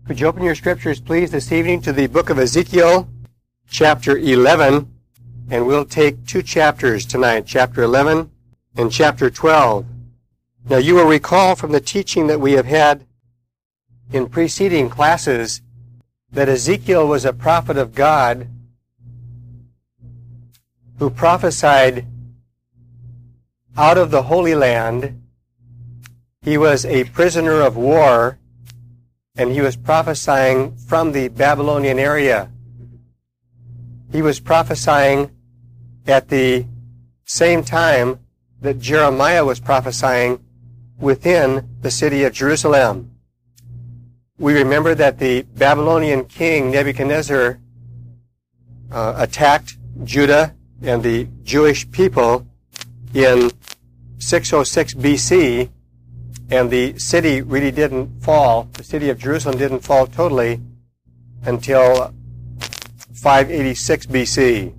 Would you open your scriptures, please, this evening to the book of Ezekiel, chapter 11, and we'll take two chapters tonight, chapter 11 and chapter 12. Now, you will recall from the teaching that we have had in preceding classes that Ezekiel was a prophet of God who prophesied out of the Holy Land. He was a prisoner of war, and he was prophesying from the Babylonian area. He was prophesying at the same time that Jeremiah was prophesying within the city of Jerusalem. We remember that the Babylonian king Nebuchadnezzar attacked Judah and the Jewish people in 606 BC, and the city really didn't fall. The city of Jerusalem didn't fall totally until 586 BC.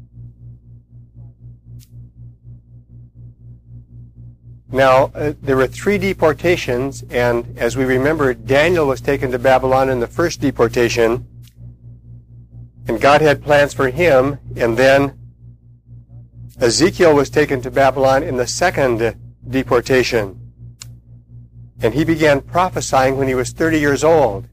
Now, there were three deportations, and as we remember, Daniel was taken to Babylon in the first deportation, and God had plans for him, and then Ezekiel was taken to Babylon in the second deportation. And he began prophesying when he was 30 years old.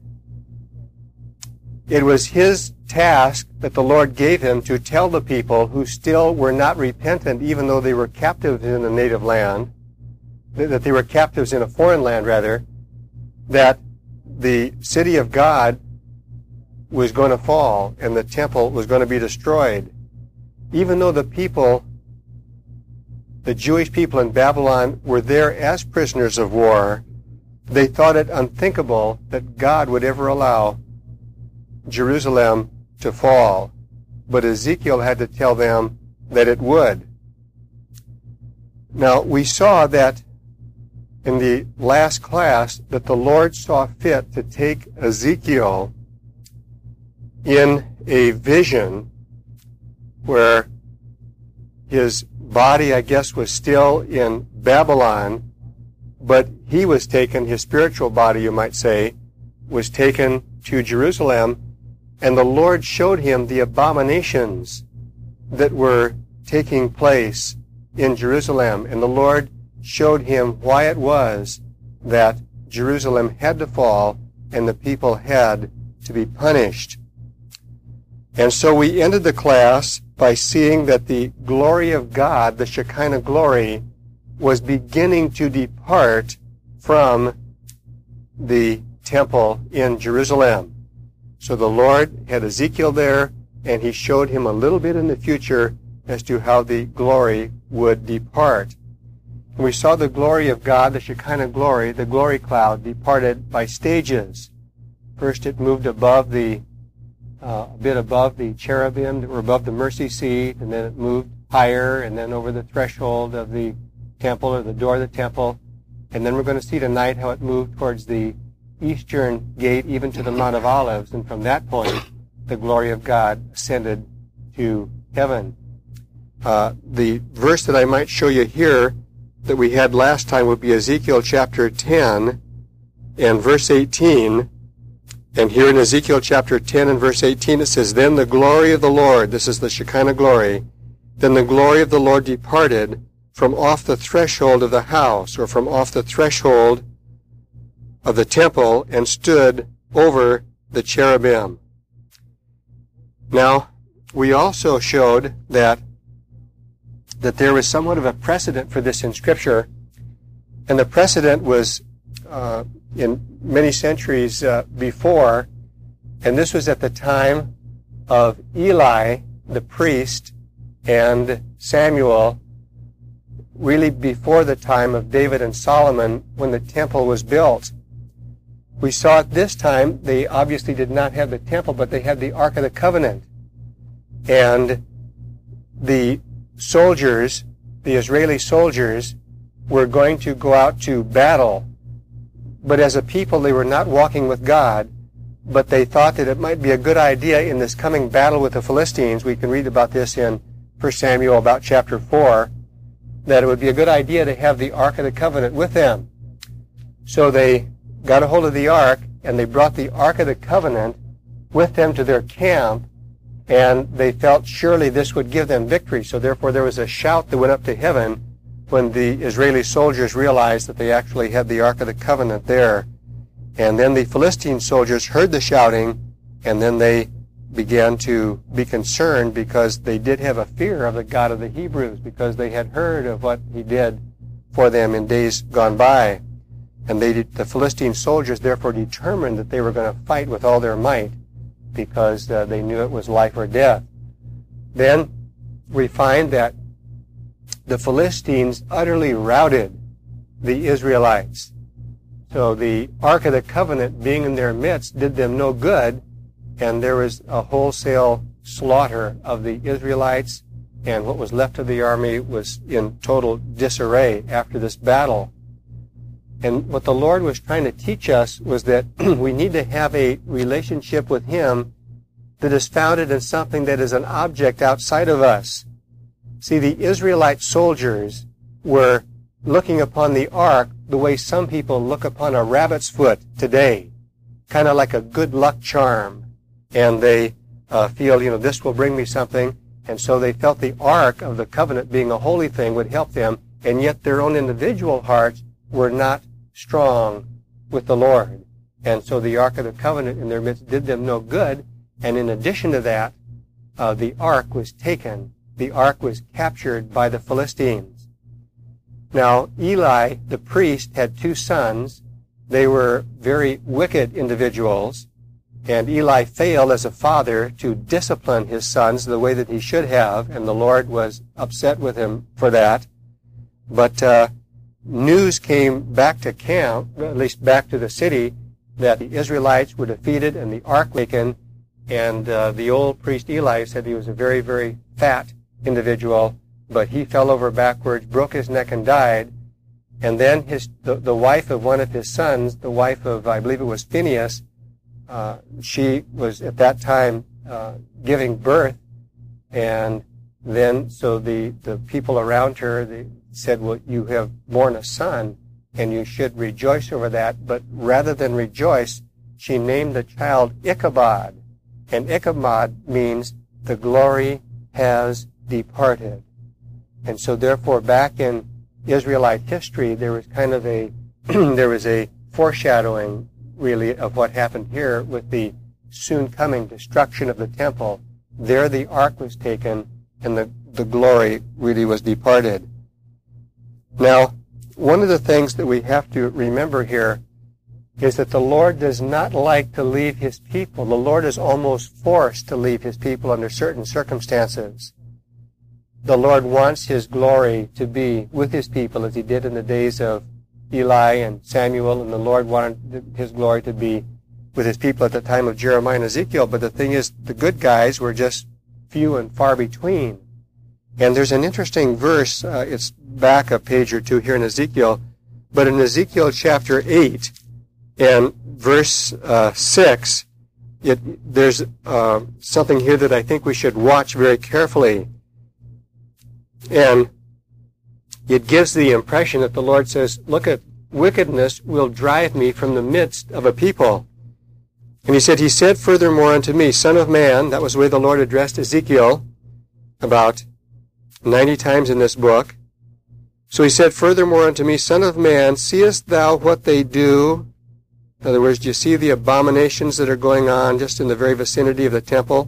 It was his task that the Lord gave him to tell the people who still were not repentant, even though they were captives in the native land, that they were captives in a foreign land, rather, that the city of God was going to fall and the temple was going to be destroyed. Even though the people, the Jewish people in Babylon, were there as prisoners of war, they thought it unthinkable that God would ever allow Jerusalem to fall. But Ezekiel had to tell them that it would. Now, we saw that in the last class that the Lord saw fit to take Ezekiel in a vision where his body, I guess, was still in Babylon, but he was taken, his spiritual body, you might say, was taken to Jerusalem, and the Lord showed him the abominations that were taking place in Jerusalem, and the Lord showed him why it was that Jerusalem had to fall and the people had to be punished. And so we ended the class by seeing that the glory of God, the Shekinah glory, was beginning to depart from the temple in Jerusalem. So the Lord had Ezekiel there, and he showed him a little bit in the future as to how the glory would depart. And we saw the glory of God, the Shekinah glory, the glory cloud, departed by stages. First it moved above the a bit above the cherubim that were above the mercy seat, and then it moved higher, and then over the threshold of the temple, or the door of the temple. And then we're going to see tonight how it moved towards the eastern gate, even to the Mount of Olives, and from that point, the glory of God ascended to heaven. The verse that I might show you here that we had last time would be Ezekiel chapter 10 and verse 18. And here in Ezekiel chapter 10 and verse 18 it says, "Then the glory of the Lord," this is the Shekinah glory, "then the glory of the Lord departed from off the threshold of the house," or from off the threshold of the temple, "and stood over the cherubim." Now, we also showed that there was somewhat of a precedent for this in Scripture, and the precedent was in many centuries before, and this was at the time of Eli, the priest, and Samuel, really before the time of David and Solomon when the temple was built. We saw at this time they obviously did not have the temple, but they had the Ark of the Covenant. And the soldiers, the Israeli soldiers, were going to go out to battle. But as a people, they were not walking with God, but they thought that it might be a good idea in this coming battle with the Philistines. We can read about this in 1 Samuel about chapter 4, that it would be a good idea to have the Ark of the Covenant with them. So they got a hold of the Ark, and they brought the Ark of the Covenant with them to their camp, and they felt surely this would give them victory. So therefore there was a shout that went up to heaven when the Israeli soldiers realized that they actually had the Ark of the Covenant there. And then the Philistine soldiers heard the shouting, and then they began to be concerned because they did have a fear of the God of the Hebrews, because they had heard of what he did for them in days gone by. And the Philistine soldiers therefore determined that they were going to fight with all their might, because they knew it was life or death. Then we find that the Philistines utterly routed the Israelites. So the Ark of the Covenant being in their midst did them no good, and there was a wholesale slaughter of the Israelites, and what was left of the army was in total disarray after this battle. And what the Lord was trying to teach us was that we need to have a relationship with him that is founded in something that is an object outside of us. See, the Israelite soldiers were looking upon the ark the way some people look upon a rabbit's foot today, kind of like a good luck charm. And they feel, this will bring me something. And so they felt the Ark of the Covenant being a holy thing would help them, and yet their own individual hearts were not strong with the Lord. And so the Ark of the Covenant in their midst did them no good. And in addition to that, the Ark was taken. The Ark was captured by the Philistines. Now, Eli, the priest, had two sons. They were very wicked individuals. And Eli failed as a father to discipline his sons the way that he should have, and the Lord was upset with him for that. But news came back to camp, at least back to the city, that the Israelites were defeated and the ark taken, and the old priest Eli said he was a very, very fat individual, but he fell over backwards, broke his neck, and died. And then the wife of one of his sons, the wife of, I believe it was Phinehas, she was at that time giving birth, and then so the people around her, they said, well, you have born a son, and you should rejoice over that. But rather than rejoice, she named the child Ichabod, and Ichabod means the glory has departed. And so therefore back in Israelite history, there was kind of there was a foreshadowing really of what happened here with the soon coming destruction of the temple. There the ark was taken, and the glory really was departed. Now, one of the things that we have to remember here is that the Lord does not like to leave his people. The Lord is almost forced to leave his people under certain circumstances. The Lord wants his glory to be with his people, as he did in the days of Eli and Samuel, and the Lord wanted his glory to be with his people at the time of Jeremiah and Ezekiel. But the thing is, the good guys were just few and far between. And there's an interesting verse, it's back a page or two here in Ezekiel, but in Ezekiel chapter 8 and verse 6, there's something here that I think we should watch very carefully. And it gives the impression that the Lord says, look, at wickedness will drive me from the midst of a people. And he said furthermore unto me, Son of man, that was the way the Lord addressed Ezekiel about 90 times in this book. So he said furthermore unto me, Son of man, seest thou what they do? In other words, do you see the abominations that are going on just in the very vicinity of the temple?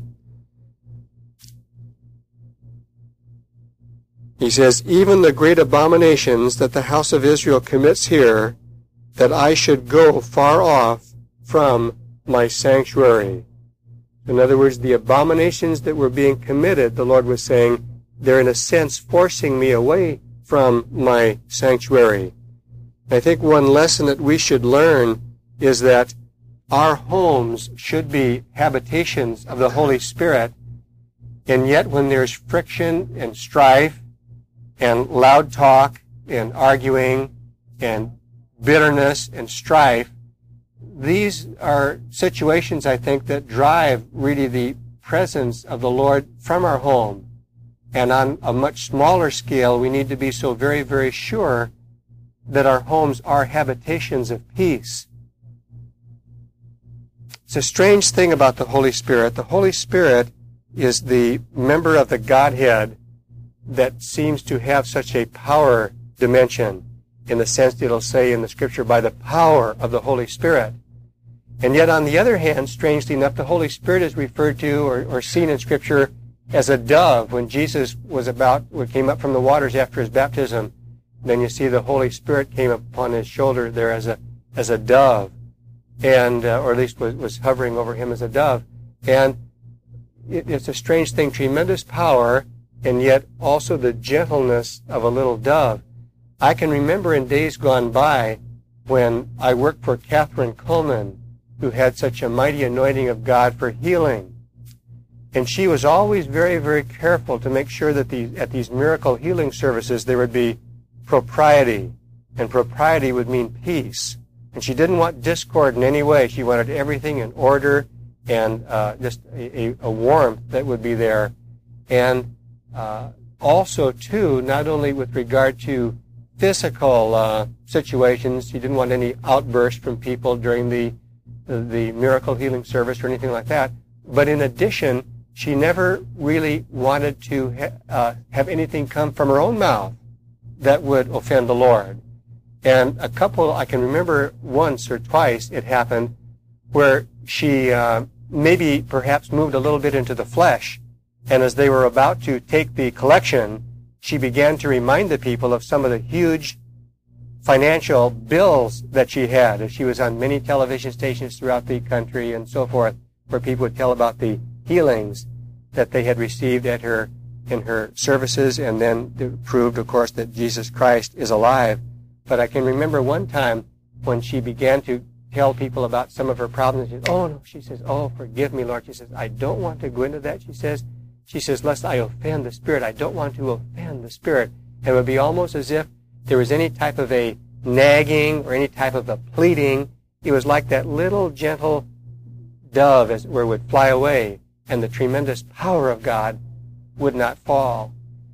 He says, even the great abominations that the house of Israel commits here, that I should go far off from my sanctuary. In other words, the abominations that were being committed, the Lord was saying, they're in a sense forcing me away from my sanctuary. I think one lesson that we should learn is that our homes should be habitations of the Holy Spirit, and yet when there's friction and strife and loud talk and arguing and bitterness and strife, these are situations, I think, that drive really the presence of the Lord from our home. And on a much smaller scale, we need to be so very, very sure that our homes are habitations of peace. It's a strange thing about the Holy Spirit. The Holy Spirit is the member of the Godhead that seems to have such a power dimension, in the sense that it'll say in the Scripture, by the power of the Holy Spirit. And yet, on the other hand, strangely enough, the Holy Spirit is referred to or seen in Scripture as a dove. When Jesus came up from the waters after his baptism, then you see the Holy Spirit came upon his shoulder there as a dove, and or at least was hovering over him as a dove. And it's a strange thing, tremendous power, and yet also the gentleness of a little dove. I can remember in days gone by when I worked for Catherine Coleman, who had such a mighty anointing of God for healing. And she was always very, very careful to make sure that at these miracle healing services there would be propriety. And propriety would mean peace. And she didn't want discord in any way. She wanted everything in order and just a warmth that would be there. And also, too, not only with regard to physical situations, she didn't want any outbursts from people during the miracle healing service or anything like that. But in addition, she never really wanted to have anything come from her own mouth that would offend the Lord. And I can remember once or twice it happened where she maybe perhaps moved a little bit into the flesh, and as they were about to take the collection, she began to remind the people of some of the huge financial bills that she had, as she was on many television stations throughout the country and so forth, where people would tell about the healings that they had received in her services, and then it proved, of course, that Jesus Christ is alive. But I can remember one time when she began to tell people about some of her problems. She says, "Oh no," she says, "Oh, forgive me, Lord." She says, "I don't want to go into that." She says, "Lest I offend the Spirit. I don't want to offend the Spirit." And it would be almost as if there was any type of a nagging or any type of a pleading. It was like that little gentle dove, as it were, would fly away, and the tremendous power of God would not fall.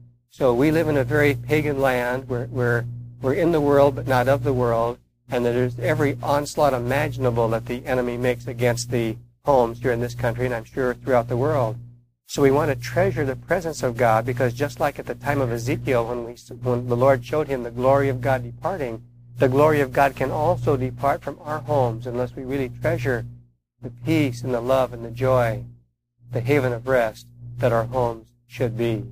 So we live in a very pagan land where we're in the world but not of the world, and that there's every onslaught imaginable that the enemy makes against the homes here in this country, and I'm sure throughout the world. So we want to treasure the presence of God, because just like at the time of Ezekiel, when the Lord showed him the glory of God departing, the glory of God can also depart from our homes unless we really treasure the peace and the love and the joy, the haven of rest that our homes should be.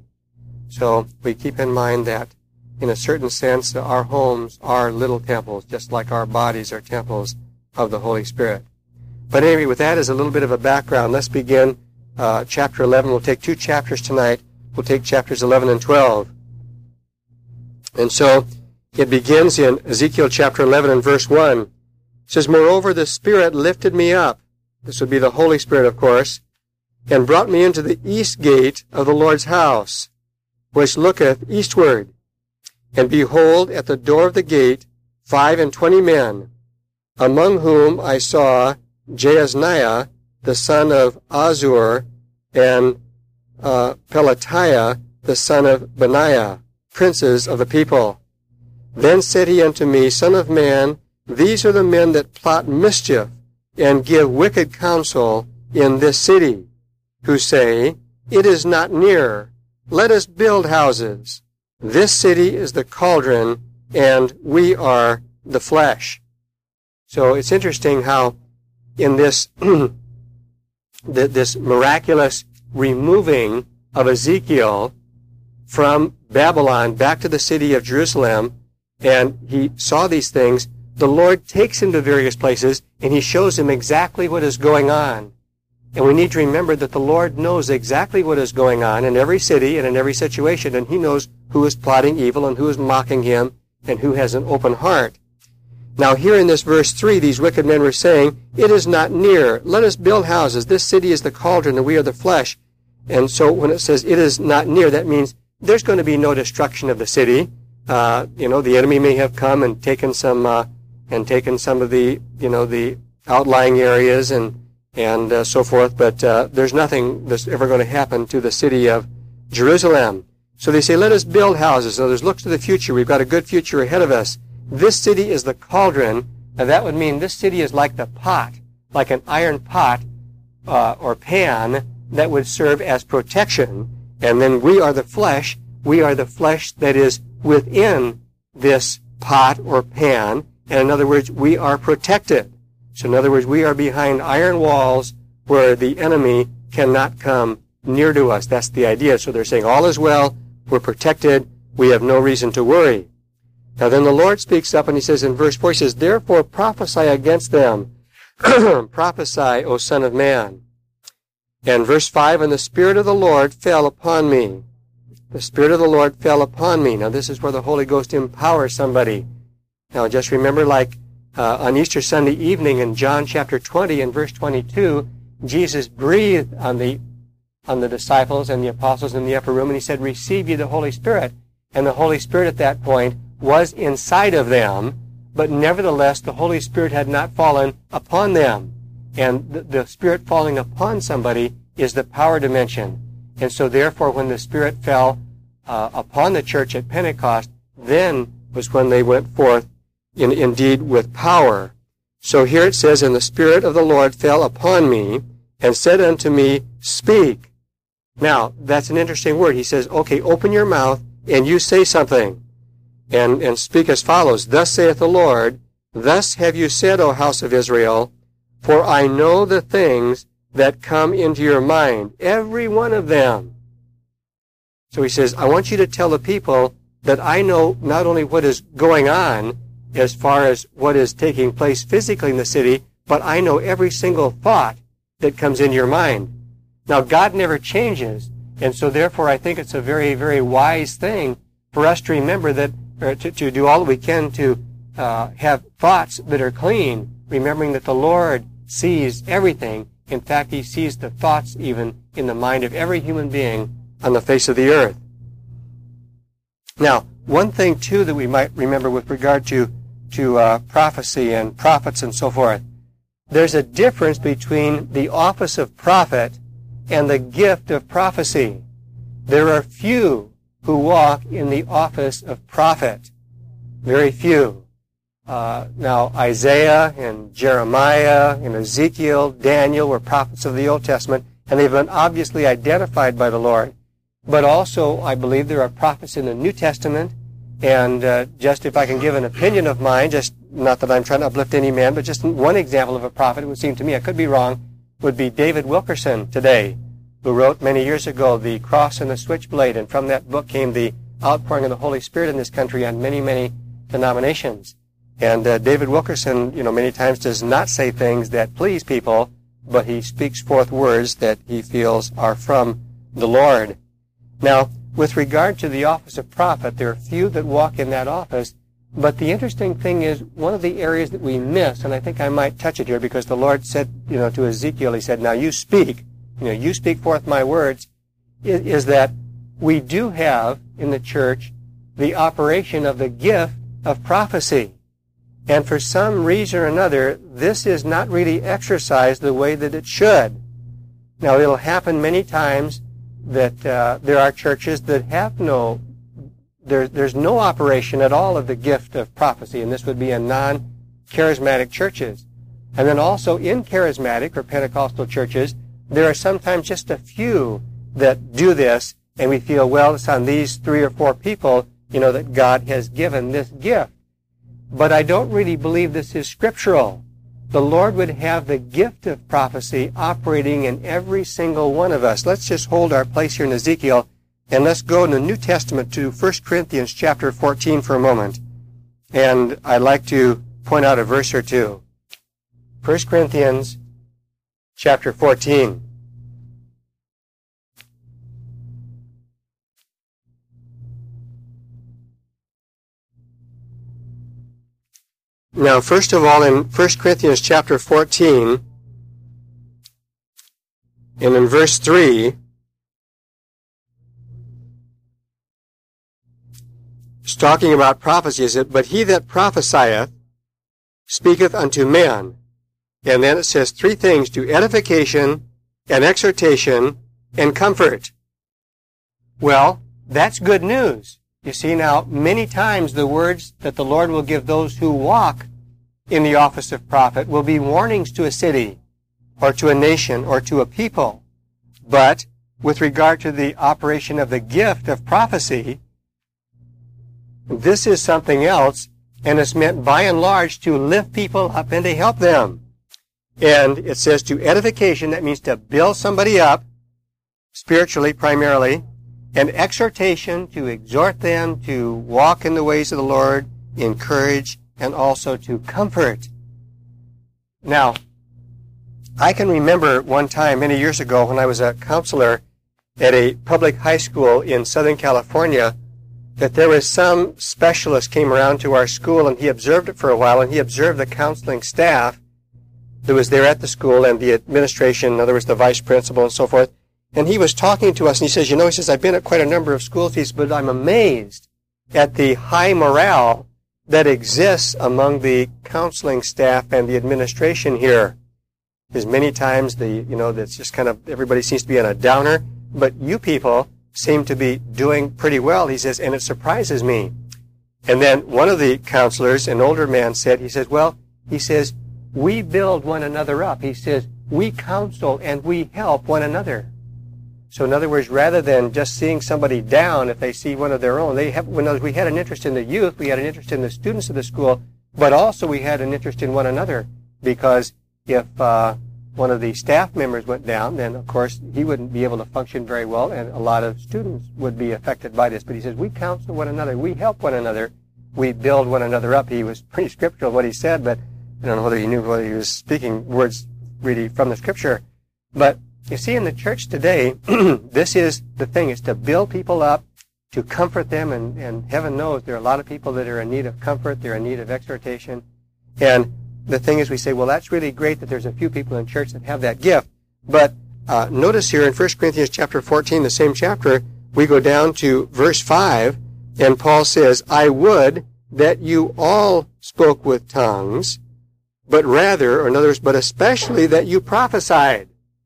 So we keep in mind that, in a certain sense, our homes are little temples, just like our bodies are temples of the Holy Spirit. But anyway, with that as a little bit of a background, let's begin chapter 11. We'll take 2 chapters tonight. We'll take chapters 11 and 12. And so it begins in Ezekiel chapter 11 and verse 1. It says, "Moreover, the Spirit lifted me up," this would be the Holy Spirit, of course, "and brought me into the east gate of the Lord's house, which looketh eastward. And behold, at the door of the gate 25 men, among whom I saw Jaazaniah, the son of Azur, and Pelatiah, the son of Benaiah, princes of the people. Then said he unto me, Son of man, these are the men that plot mischief, and give wicked counsel in this city, who say, It is not near, let us build houses. This city is the cauldron, and we are the flesh." So it's interesting how in this this miraculous removing of Ezekiel from Babylon back to the city of Jerusalem, and he saw these things, the Lord takes him to various places, and he shows him exactly what is going on. And we need to remember that the Lord knows exactly what is going on in every city and in every situation, and he knows who is plotting evil and who is mocking him and who has an open heart. Now here in this verse 3, these wicked men were saying, "It is not near. Let us build houses. This city is the cauldron, and we are the flesh." And so when it says, "It is not near," that means there's going to be no destruction of the city. The enemy may have come and taken some of the, the outlying areas and so forth, but there's nothing that's ever going to happen to the city of Jerusalem. So they say, let us build houses. So there's look to the future. We've got a good future ahead of us. This city is the cauldron, and that would mean this city is like the pot like an iron pot or pan that would serve as protection. And then we are the flesh. We are the flesh that is within this pot or pan. And in other words, we are protected. So in other words, we are behind iron walls where the enemy cannot come near to us. That's the idea. So they're saying all is well. We're protected. We have no reason to worry. Now then the Lord speaks up and he says in verse 4, he says, therefore prophesy against them. Prophesy, O Son of Man. And verse 5, and the Spirit of the Lord fell upon me. The Spirit of the Lord fell upon me. Now this is where the Holy Ghost empowers somebody. Now just remember, like on Easter Sunday evening in John chapter 20 and verse 22, Jesus breathed on the disciples and the apostles in the upper room, and he said, receive ye the Holy Spirit. And the Holy Spirit at that point was inside of them, but nevertheless the Holy Spirit had not fallen upon them. And the Spirit falling upon somebody is the power dimension. And so therefore when the Spirit fell upon the church at Pentecost, then was when they went forth indeed with power. So here it says, and the Spirit of the Lord fell upon me, and said unto me, speak. Now, that's an interesting word. He says, okay, open your mouth, and you say something. And speak as follows, thus saith the Lord, thus have you said, O house of Israel, for I know the things that come into your mind, every one of them. So he says, I want you to tell the people that I know not only what is going on as far as what is taking place physically in the city, but I know every single thought that comes into your mind. Now, God never changes, and so therefore I think it's a very, very wise thing for us to remember that, or to do all that we can to have thoughts that are clean, remembering that the Lord sees everything. In fact, he sees the thoughts even in the mind of every human being on the face of the earth. Now, one thing, too, that we might remember with regard to prophecy and prophets and so forth, there's a difference between the office of prophet and the gift of prophecy. There are few who walk in the office of prophet. Very few. Now, Isaiah and Jeremiah and Ezekiel, Daniel were prophets of the Old Testament, and they've been obviously identified by the Lord. But also, I believe there are prophets in the New Testament, and just if I can give an opinion of mine, just not that I'm trying to uplift any man, but just one example of a prophet, it would seem to me, I could be wrong, would be David Wilkerson today, who wrote many years ago The Cross and the Switchblade, and from that book came the outpouring of the Holy Spirit in this country on many, many denominations. And David Wilkerson, many times does not say things that please people, but he speaks forth words that he feels are from the Lord. Now, with regard to the office of prophet, there are few that walk in that office, but the interesting thing is one of the areas that we miss, and I think I might touch it here because the Lord said, to Ezekiel, he said, now you speak, you speak forth my words, is that we do have in the church the operation of the gift of prophecy. And for some reason or another, this is not really exercised the way that it should. Now, it'll happen many times that there are churches that have there's no operation at all of the gift of prophecy, and this would be in non-charismatic churches. And then also in charismatic or Pentecostal churches, there are sometimes just a few that do this, and we feel, well, it's on these 3 or 4 people, that God has given this gift. But I don't really believe this is scriptural. The Lord would have the gift of prophecy operating in every single one of us. Let's just hold our place here in Ezekiel, and let's go in the New Testament to 1 Corinthians chapter 14 for a moment. And I'd like to point out a verse or two. 1 Corinthians chapter 14. Now, first of all, in 1 Corinthians chapter 14, and in verse 3, it's talking about prophecy, is it? But he that prophesieth speaketh unto men. And then it says 3 things, to edification, and exhortation, and comfort. Well, that's good news. You see, now, many times the words that the Lord will give those who walk in the office of prophet will be warnings to a city or to a nation or to a people. But with regard to the operation of the gift of prophecy, this is something else, and it's meant by and large to lift people up and to help them. And it says to edification, that means to build somebody up, spiritually primarily, and exhortation, to exhort them to walk in the ways of the Lord, encourage, and also to comfort. Now, I can remember one time many years ago when I was a counselor at a public high school in Southern California, that there was some specialist came around to our school, and he observed it for a while, and he observed the counseling staff that was there at the school and the administration, in other words, the vice principal and so forth. And he was talking to us, and he says, he says, I've been at quite a number of schools, he says, but I'm amazed at the high morale that exists among the counseling staff and the administration here. Because many times that's just kind of, everybody seems to be on a downer, but you people seem to be doing pretty well, he says, and it surprises me. And then one of the counselors, an older man, said, he says, we build one another up. He says, we counsel and we help one another. So in other words, rather than just seeing somebody down if they see one of their own, we had an interest in the youth, we had an interest in the students of the school, but also we had an interest in one another, because if one of the staff members went down, then of course he wouldn't be able to function very well, and a lot of students would be affected by this. But he says, we counsel one another, we help one another, we build one another up. He was pretty scriptural what he said, but I don't know whether he was speaking words really from the scripture. But you see, in the church today, this is the thing, is to build people up, to comfort them, and heaven knows there are a lot of people that are in need of comfort, they're in need of exhortation. And the thing is, we say, well, that's really great that there's a few people in church that have that gift. But notice here in 1 Corinthians chapter 14, the same chapter, we go down to verse 5, and Paul says, I would that you all spoke with tongues, but rather, or in other words, but especially that you prophesied.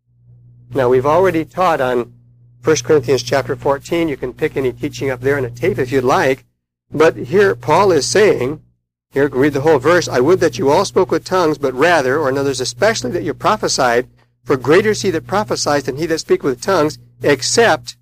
Now, we've already taught on 1 Corinthians chapter 14. You can pick any teaching up there in a tape if you'd like. But here Paul is saying, here, read the whole verse, I would that you all spoke with tongues, but rather, or in others especially, that you prophesied, for greater is he that prophesies than he that speaks with tongues, except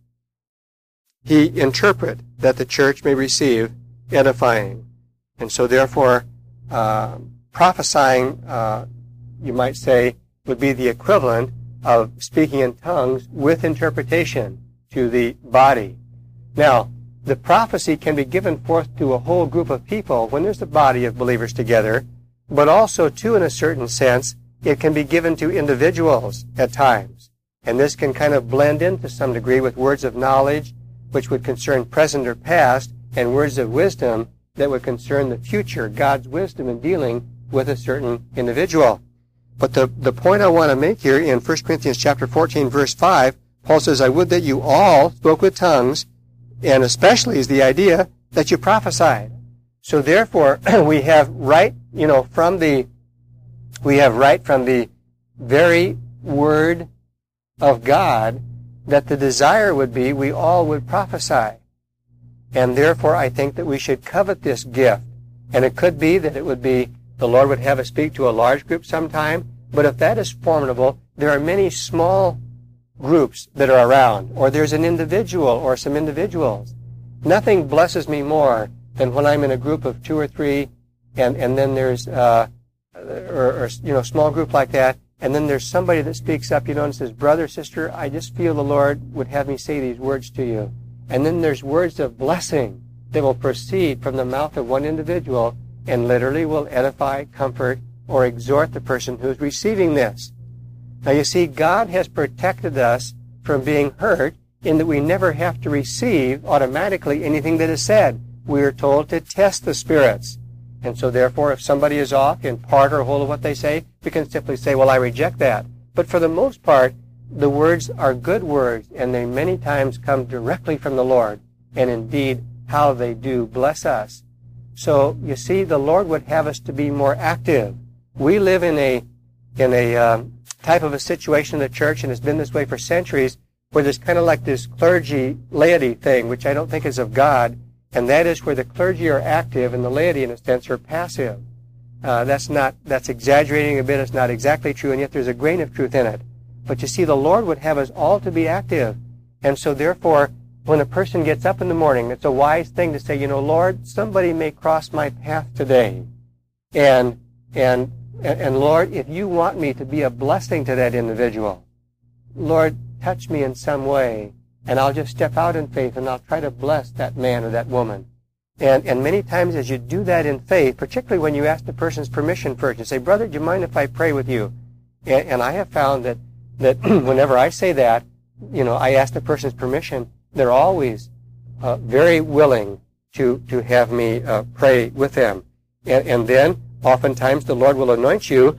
he interpret, that the church may receive edifying. And so therefore, prophesying, you might say, would be the equivalent of speaking in tongues with interpretation to the body. Now, the prophecy can be given forth to a whole group of people when there's a body of believers together, but also, too, in a certain sense, it can be given to individuals at times. And this can kind of blend in to some degree with words of knowledge, which would concern present or past, and words of wisdom that would concern the future, God's wisdom in dealing with a certain individual. But the point I want to make here in 1 Corinthians chapter 14, verse 5, Paul says, I would that you all spoke with tongues, and especially is the idea that you prophesied. So therefore, we have right from the very word of God that the desire would be we all would prophesy. And therefore, I think that we should covet this gift. And it could be that it would be the Lord would have us speak to a large group sometime. But if that is formidable, there are many small groups that are around, or there's an individual or some individuals. Nothing blesses me more than when I'm in a group of 2 or 3, and then there's small group like that, and then there's somebody that speaks up, and says, brother, sister, I just feel the Lord would have me say these words to you. And then there's words of blessing that will proceed from the mouth of one individual and literally will edify, comfort, or exhort the person who's receiving this. Now you see, God has protected us from being hurt in that we never have to receive automatically anything that is said. We are told to test the spirits. And so therefore, if somebody is off in part or whole of what they say, we can simply say, well, I reject that. But for the most part, the words are good words, and they many times come directly from the Lord. And indeed, how they do bless us. So, you see, the Lord would have us to be more active. We live in a type of a situation in the church, and it's been this way for centuries, where there's kind of like this clergy-laity thing, which I don't think is of God, and that is where the clergy are active and the laity, in a sense, are passive. That's exaggerating a bit. It's not exactly true, and yet there's a grain of truth in it. But you see, the Lord would have us all to be active. And so therefore, when a person gets up in the morning, it's a wise thing to say, you know, Lord, somebody may cross my path today. And Lord, if you want me to be a blessing to that individual, Lord, touch me in some way, and I'll just step out in faith, and I'll try to bless that man or that woman. And many times as you do that in faith, particularly when you ask the person's permission first, you say, brother, do you mind if I pray with you? And I have found that whenever I say that, you know, I ask the person's permission, they're always very willing to have me pray with them. And then, oftentimes, the Lord will anoint you.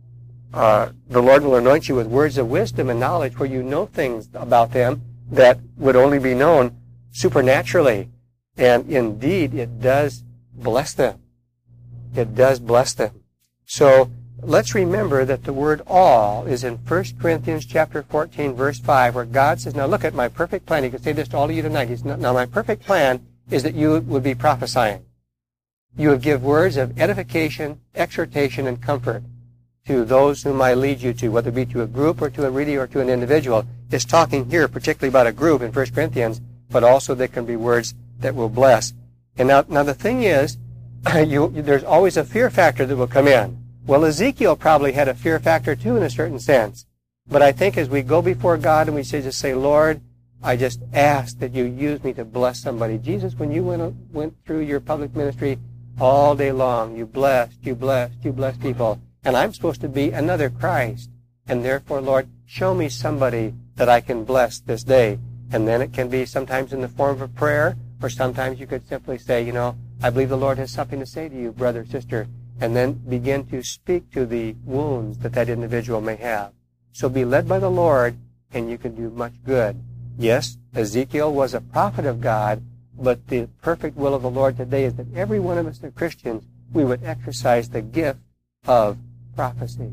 The Lord will anoint you with words of wisdom and knowledge where you know things about them that would only be known supernaturally. And indeed, it does bless them. It does bless them. So let's remember that the word all is in 1 Corinthians chapter 14, verse 5, where God says, now look at my perfect plan. He could say this to all of you tonight. Now my perfect plan is that you would be prophesying. You would give words of edification, exhortation, and comfort to those whom I lead you to, whether it be to a group or to a reader or to an individual. It's talking here particularly about a group in 1 Corinthians, but also there can be words that will bless. And now the thing is, there's always a fear factor that will come in. Well, Ezekiel probably had a fear factor too in a certain sense. But I think as we go before God and we just say, Lord, I just ask that you use me to bless somebody. Jesus, when you went through your public ministry all day long, you blessed people. And I'm supposed to be another Christ. And therefore, Lord, show me somebody that I can bless this day. And then it can be sometimes in the form of a prayer, or sometimes you could simply say, you know, I believe the Lord has something to say to you, brother, sister, and then begin to speak to the wounds that individual may have. So be led by the Lord, and you can do much good. Yes, Ezekiel was a prophet of God, but the perfect will of the Lord today is that every one of us, the Christians, we would exercise the gift of prophecy.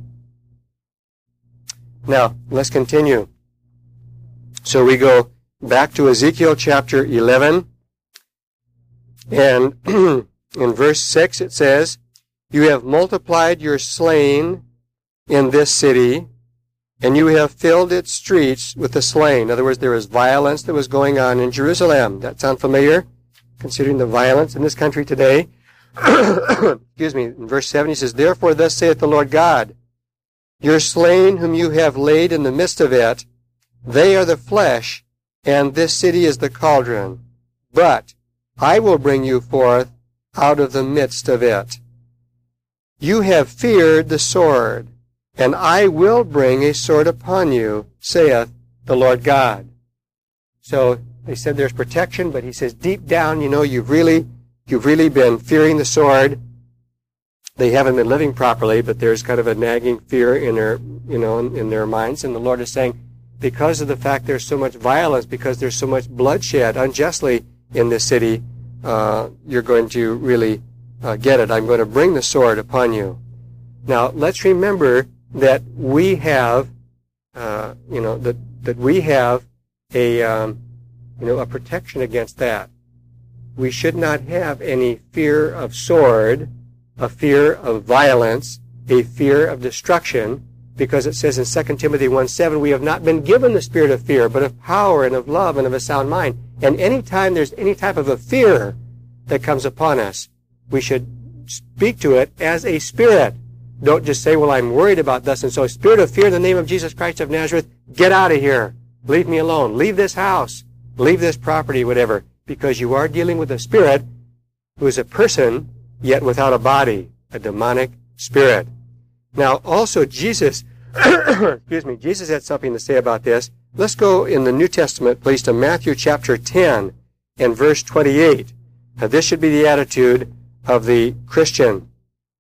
Now, let's continue. So we go back to Ezekiel chapter 11, and in verse 6 it says, you have multiplied your slain in this city, and you have filled its streets with the slain. In other words, there was violence that was going on in Jerusalem. That sound familiar? Considering the violence in this country today. Excuse me. In verse 7 he says, therefore thus saith the Lord God, your slain whom you have laid in the midst of it, they are the flesh, and this city is the cauldron. But I will bring you forth out of the midst of it. You have feared the sword, and I will bring a sword upon you, saith the Lord God. So they said there's protection, but he says deep down, you know, you've really been fearing the sword. They haven't been living properly, but there's kind of a nagging fear in their, you know, in their minds. And the Lord is saying, because of the fact there's so much violence, because there's so much bloodshed unjustly in this city, you're going to really get it. I'm going to bring the sword upon you. Now, let's remember that we have, that we have a protection against that. We should not have any fear of sword, a fear of violence, a fear of destruction, because it says in 2 Timothy 1:7, we have not been given the spirit of fear, but of power and of love and of a sound mind. And any time there's any type of a fear that comes upon us, we should speak to it as a spirit. Don't just say, well, I'm worried about this, and so spirit of fear in the name of Jesus Christ of Nazareth, get out of here. Leave me alone. Leave this house. Leave this property, whatever. Because you are dealing with a spirit who is a person, yet without a body, a demonic spirit. Now, also, Jesus, Jesus had something to say about this. Let's go in the New Testament, please, to Matthew chapter 10 and verse 28. Now, this should be the attitude of the Christian.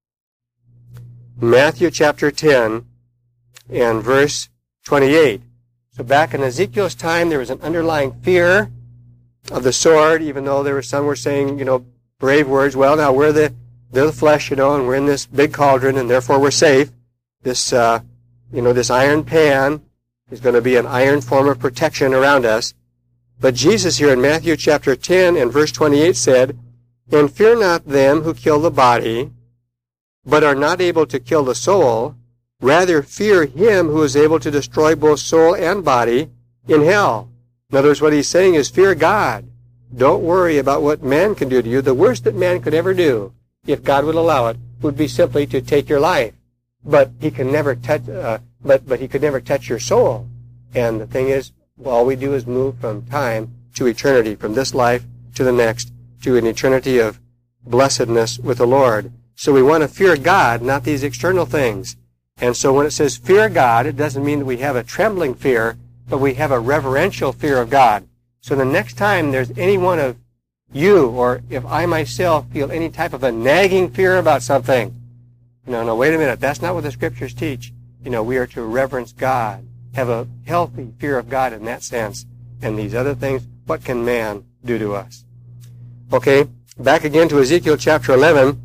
Matthew chapter 10 and verse 28. So back in Ezekiel's time, there was an underlying fear of the sword, even though there were some were saying, brave words. Well, now they're the flesh, and we're in this big cauldron, and therefore we're safe. This, this iron pan is going to be an iron form of protection around us. But Jesus here in Matthew chapter 10 and verse 28 said, and fear not them who kill the body, but are not able to kill the soul. Rather fear him who is able to destroy both soul and body in hell. In other words, what he's saying is fear God. Don't worry about what man can do to you. The worst that man could ever do, if God would allow it, would be simply to take your life. But he can never touch. But he could never touch your soul. And the thing is, all we do is move from time to eternity, from this life to the next, to an eternity of blessedness with the Lord. So we want to fear God, not these external things. And so when it says fear God, it doesn't mean that we have a trembling fear, but we have a reverential fear of God. So the next time there's any one of you, or if I myself feel any type of a nagging fear about something, no, wait a minute, that's not what the Scriptures teach. We are to reverence God, have a healthy fear of God in that sense. And these other things, what can man do to us? Okay, back again to Ezekiel chapter 11.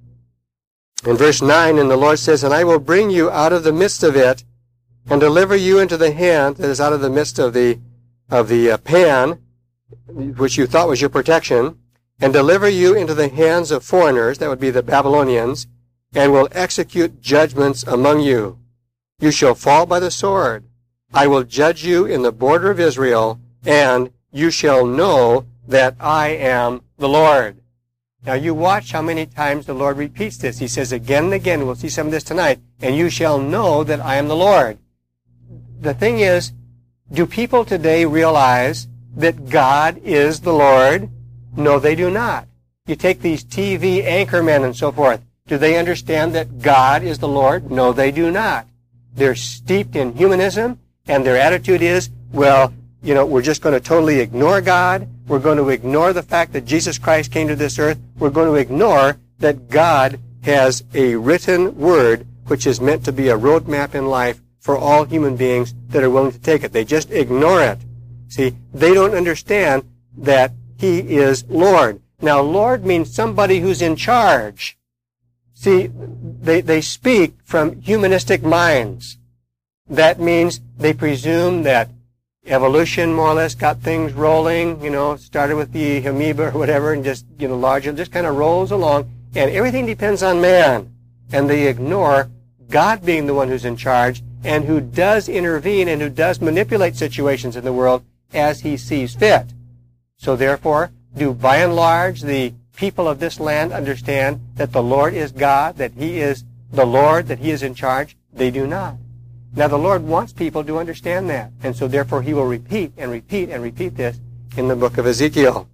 In verse 9, and the Lord says, and I will bring you out of the midst of it, and deliver you into the hand, that is out of the midst of the pan, which you thought was your protection, and deliver you into the hands of foreigners, that would be the Babylonians, and will execute judgments among you. You shall fall by the sword. I will judge you in the border of Israel, and you shall know that I am the Lord. Now you watch how many times the Lord repeats this. He says again and again, we'll see some of this tonight, and you shall know that I am the Lord. The thing is, do people today realize that God is the Lord? No, they do not. You take these TV anchormen and so forth. Do they understand that God is the Lord? No, they do not. They're steeped in humanism, and their attitude is, well, we're just going to totally ignore God. We're going to ignore the fact that Jesus Christ came to this earth. We're going to ignore that God has a written word which is meant to be a roadmap in life for all human beings that are willing to take it. They just ignore it. See, they don't understand that He is Lord. Now, Lord means somebody who's in charge. See, they speak from humanistic minds. That means they presume that evolution more or less got things rolling, started with the amoeba or whatever, and just, larger, just kind of rolls along, and everything depends on man. And they ignore God being the one who's in charge, and who does intervene and who does manipulate situations in the world as He sees fit. So therefore, do by and large the people of this land understand that the Lord is God, that He is the Lord, that He is in charge? They do not. Now the Lord wants people to understand that, and so therefore He will repeat and repeat and repeat this in the book of Ezekiel.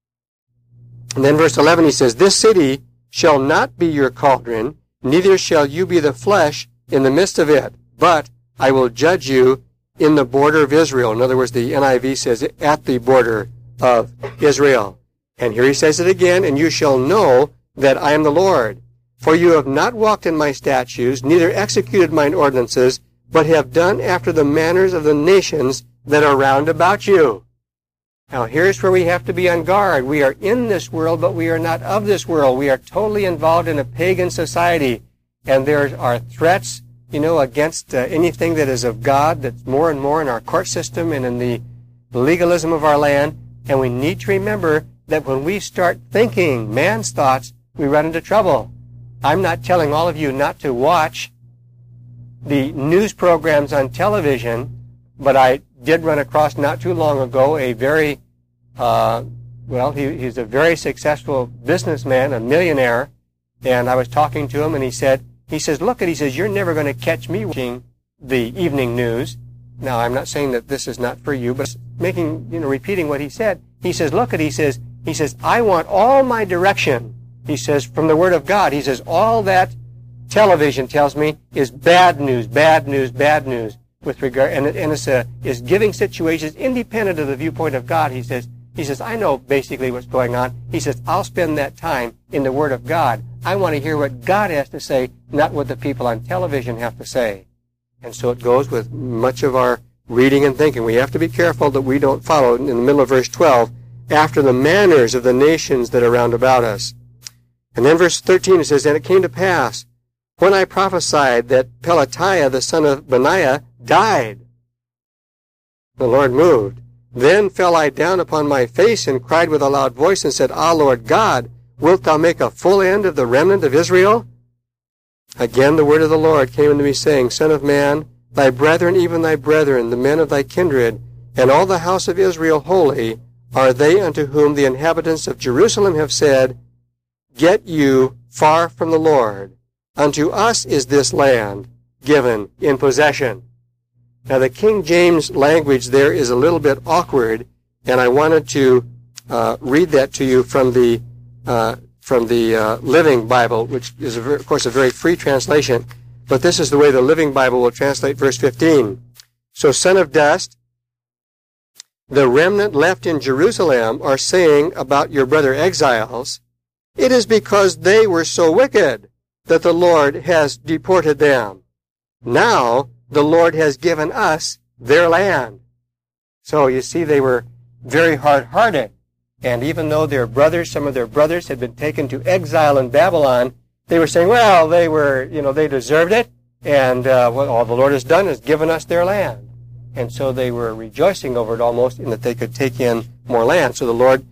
And then verse 11 He says, this city shall not be your cauldron, neither shall you be the flesh in the midst of it, but I will judge you in the border of Israel. In other words, the NIV says at the border of Israel. And here He says it again, and you shall know that I am the Lord. For you have not walked in my statutes, neither executed mine ordinances, but have done after the manners of the nations that are round about you. Now here's where we have to be on guard. We are in this world, but we are not of this world. We are totally involved in a pagan society. And there are threats, against anything that is of God, that's more and more in our court system and in the legalism of our land. And we need to remember that when we start thinking man's thoughts, we run into trouble. I'm not telling all of you not to watch the news programs on television, but I did run across not too long ago a very, he's a very successful businessman, a millionaire, and I was talking to him, and he says, you're never going to catch me watching the evening news. Now, I'm not saying that this is not for you, but repeating what he said. He says, he says, I want all my direction, he says, from the Word of God. He says, all that television tells me is bad news with regard, and is giving situations independent of the viewpoint of God. He says, I know basically what's going on. He says, I'll spend that time in the Word of God. I want to hear what God has to say, not what the people on television have to say. And so it goes with much of our reading and thinking. We have to be careful that we don't follow, in the middle of verse 12, after the manners of the nations that are round about us. And then verse 13 it says, and it came to pass, when I prophesied that Pelatiah the son of Benaiah died, the Lord moved. Then fell I down upon my face and cried with a loud voice and said, Ah, Lord God, wilt thou make a full end of the remnant of Israel? Again the word of the Lord came unto me, saying, Son of man, thy brethren, even thy brethren, the men of thy kindred, and all the house of Israel holy, are they unto whom the inhabitants of Jerusalem have said, Get you far from the Lord. Unto us is this land given in possession. Now the King James language there is a little bit awkward, and I wanted to read that to you from the Living Bible, which is, of course, a very free translation. But this is the way the Living Bible will translate verse 15. So, son of dust, the remnant left in Jerusalem are saying about your brother exiles, it is because they were so wicked that the Lord has deported them. Now, the Lord has given us their land. So, you see, they were very hard-hearted. And even though their brothers, some of their brothers had been taken to exile in Babylon, they were saying, well, they deserved it, and what all the Lord has done is given us their land. And so they were rejoicing over it almost in that they could take in more land. So the Lord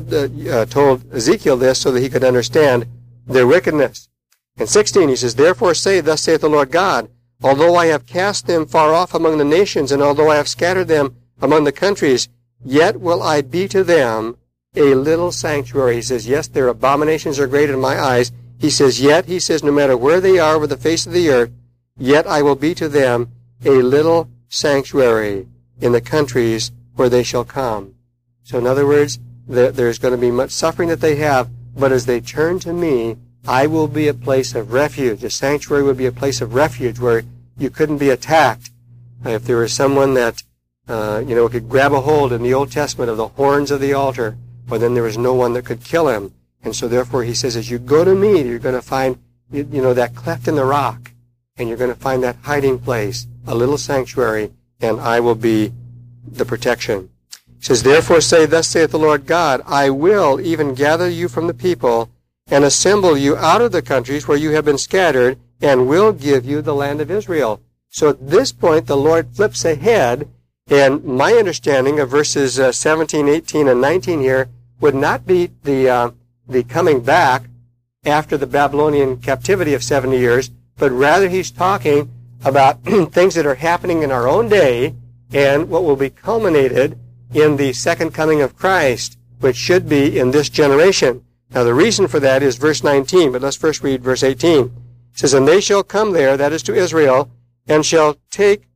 told Ezekiel this so that he could understand their wickedness. In 16, he says, Therefore say, Thus saith the Lord God, Although I have cast them far off among the nations, and although I have scattered them among the countries, yet will I be to them a little sanctuary. He says, yes, their abominations are great in my eyes. He says, no matter where they are over the face of the earth, yet I will be to them a little sanctuary in the countries where they shall come. So in other words, there's going to be much suffering that they have, but as they turn to me, I will be a place of refuge. A sanctuary would be a place of refuge where you couldn't be attacked. If there was someone that, could grab a hold in the Old Testament of the horns of the altar, well, then there was no one that could kill him. And so therefore he says, as you go to me, you're going to find, that cleft in the rock, and you're going to find that hiding place, a little sanctuary, and I will be the protection. He says, Therefore say, Thus saith the Lord God, I will even gather you from the people, and assemble you out of the countries where you have been scattered, and will give you the land of Israel. So at this point, the Lord flips ahead, and my understanding of verses 17, 18, and 19 here would not be the coming back after the Babylonian captivity of 70 years, but rather he's talking about things that are happening in our own day and what will be culminated in the second coming of Christ, which should be in this generation. Now the reason for that is verse 19, but let's first read verse 18. It says, And they shall come there, that is to Israel, and shall take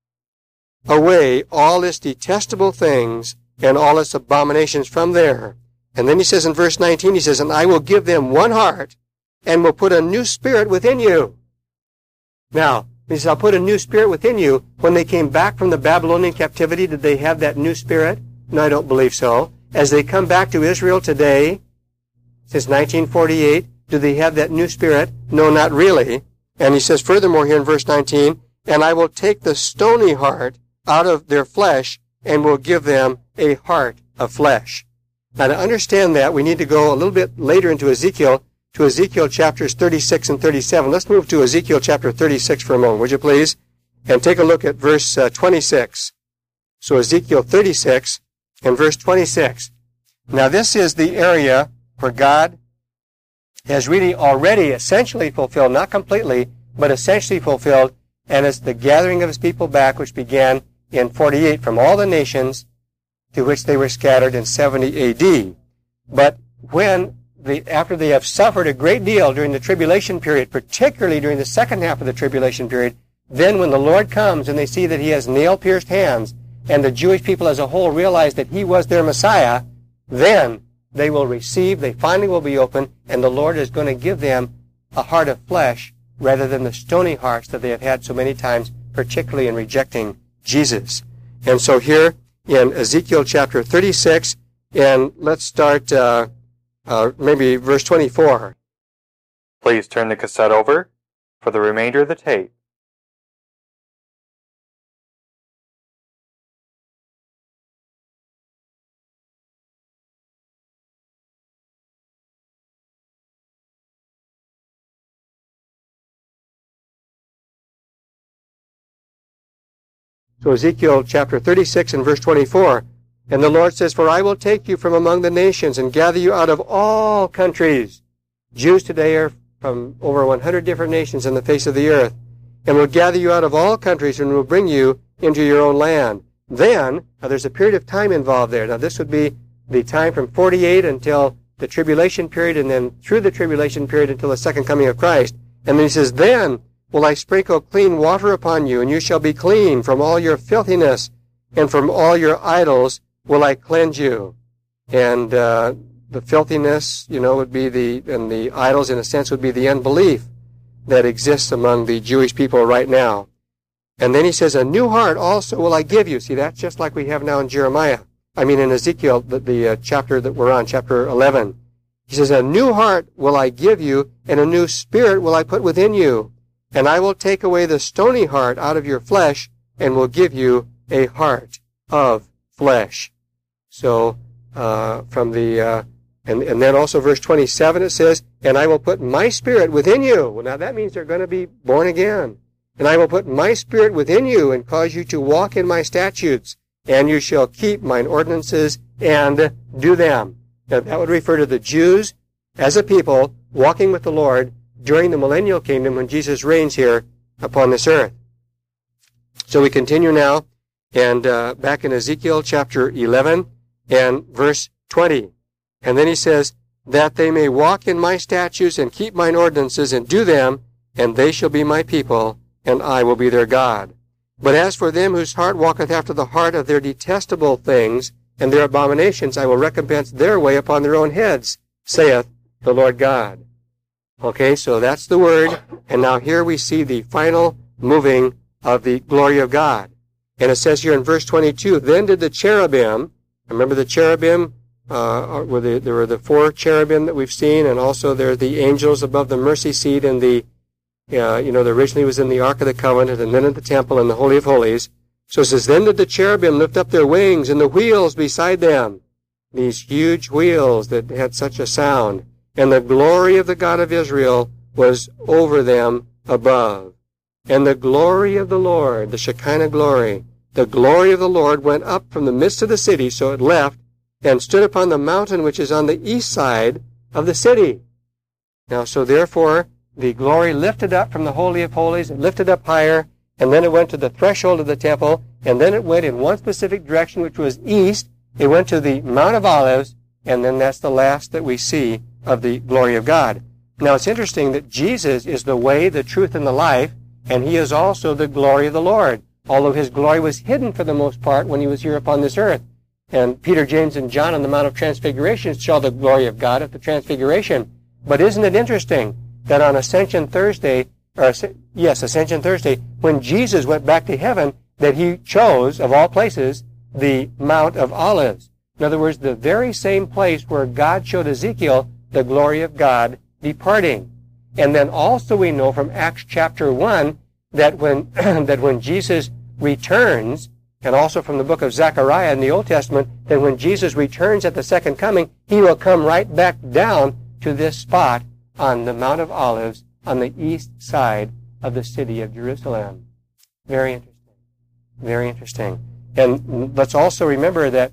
away all its detestable things and all its abominations from there. And then he says in verse 19, he says, And I will give them one heart, and will put a new spirit within you. Now, he says, I'll put a new spirit within you. When they came back from the Babylonian captivity, did they have that new spirit? No, I don't believe so. As they come back to Israel today, since 1948, do they have that new spirit? No, not really. And he says furthermore here in verse 19, And I will take the stony heart out of their flesh, and will give them a heart of flesh. Now to understand that, we need to go a little bit later into Ezekiel, to Ezekiel chapters 36 and 37. Let's move to Ezekiel chapter 36 for a moment, would you please? And take a look at verse 26. So Ezekiel 36 and verse 26. Now this is the area where God has really already essentially fulfilled, not completely, but essentially fulfilled, and it's the gathering of his people back, which began in 48 from all the nations to which they were scattered in 70 A.D. But after they have suffered a great deal during the tribulation period, particularly during the second half of the tribulation period, then when the Lord comes and they see that he has nail-pierced hands, and the Jewish people as a whole realize that he was their Messiah, then they will receive, they finally will be open, and the Lord is going to give them a heart of flesh rather than the stony hearts that they have had so many times, particularly in rejecting Jesus. And so here in Ezekiel chapter 36, and let's start maybe verse 24. Please turn the cassette over for the remainder of the tape. So Ezekiel chapter 36 and verse 24. And the Lord says, For I will take you from among the nations and gather you out of all countries. Jews today are from over 100 different nations on the face of the earth, and will gather you out of all countries and will bring you into your own land. Then, now there's a period of time involved there. Now this would be the time from 48 until the tribulation period, and then through the tribulation period until the second coming of Christ. And then he says, then will I sprinkle clean water upon you, and you shall be clean from all your filthiness, and from all your idols will I cleanse you. And the filthiness, would be and the idols, in a sense, would be the unbelief that exists among the Jewish people right now. And then he says, a new heart also will I give you. See, that's just like we have now in in Ezekiel, the chapter that we're on, chapter 11. He says, a new heart will I give you, and a new spirit will I put within you. And I will take away the stony heart out of your flesh, and will give you a heart of flesh. So, and then also verse 27 it says, and I will put my spirit within you. Well, now that means they're going to be born again. And I will put my spirit within you, and cause you to walk in my statutes, and you shall keep mine ordinances and do them. Now that would refer to the Jews as a people walking with the Lord during the millennial kingdom when Jesus reigns here upon this earth. So we continue now, and back in Ezekiel chapter 11 and verse 20. And then he says, that they may walk in my statutes and keep mine ordinances and do them, and they shall be my people, and I will be their God. But as for them whose heart walketh after the heart of their detestable things and their abominations, I will recompense their way upon their own heads, saith the Lord God. Okay, so that's the word. And now here we see the final moving of the glory of God. And it says here in verse 22, then did the cherubim, remember the cherubim, there were the 4 cherubim that we've seen, and also there are the angels above the mercy seat, and the originally was in the Ark of the Covenant, and then in the temple in the Holy of Holies. So it says, then did the cherubim lift up their wings, and the wheels beside them, these huge wheels that had such a sound, and the glory of the God of Israel was over them above. And the glory of the Lord, the Shekinah glory, the glory of the Lord went up from the midst of the city, so it left, and stood upon the mountain which is on the east side of the city. Now, so therefore, the glory lifted up from the Holy of Holies, it lifted up higher, and then it went to the threshold of the temple, and then it went in one specific direction, which was east. It went to the Mount of Olives, and then that's the last that we see of the glory of God. Now, it's interesting that Jesus is the way, the truth, and the life, and he is also the glory of the Lord, although his glory was hidden for the most part when he was here upon this earth. And Peter, James, and John on the Mount of Transfiguration saw the glory of God at the Transfiguration. But isn't it interesting that on Ascension Thursday, when Jesus went back to heaven, that he chose, of all places, the Mount of Olives. In other words, the very same place where God showed Ezekiel the glory of God departing. And then also we know from Acts chapter 1 that when Jesus returns, and also from the book of Zechariah in the Old Testament, that when Jesus returns at the second coming, he will come right back down to this spot on the Mount of Olives on the east side of the city of Jerusalem. Very interesting. Very interesting. And let's also remember that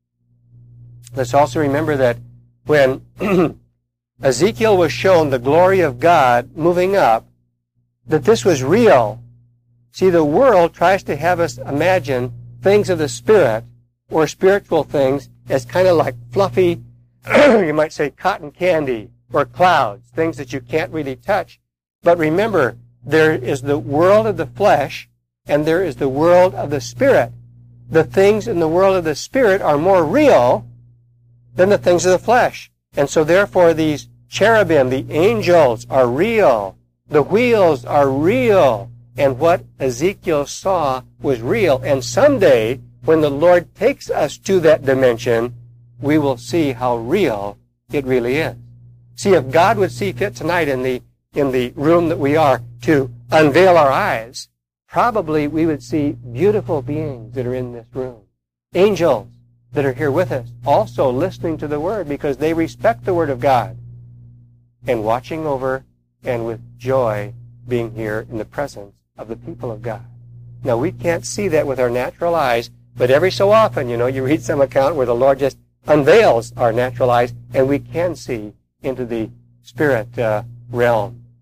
when Ezekiel was shown the glory of God moving up, that this was real. See, the world tries to have us imagine things of the Spirit or spiritual things as kind of like fluffy, you might say cotton candy or clouds, things that you can't really touch. But remember, there is the world of the flesh and there is the world of the Spirit. The things in the world of the Spirit are more real than the things of the flesh. And so therefore these cherubim, the angels, are real. The wheels are real. And what Ezekiel saw was real. And someday, when the Lord takes us to that dimension, we will see how real it really is. See, if God would see fit tonight in the room that we are to unveil our eyes, probably we would see beautiful beings that are in this room. Angels that are here with us, also listening to the Word because they respect the Word of God and watching over and with joy being here in the presence of the people of God. Now, we can't see that with our natural eyes, but every so often, you read some account where the Lord just unveils our natural eyes and we can see into the spirit realm.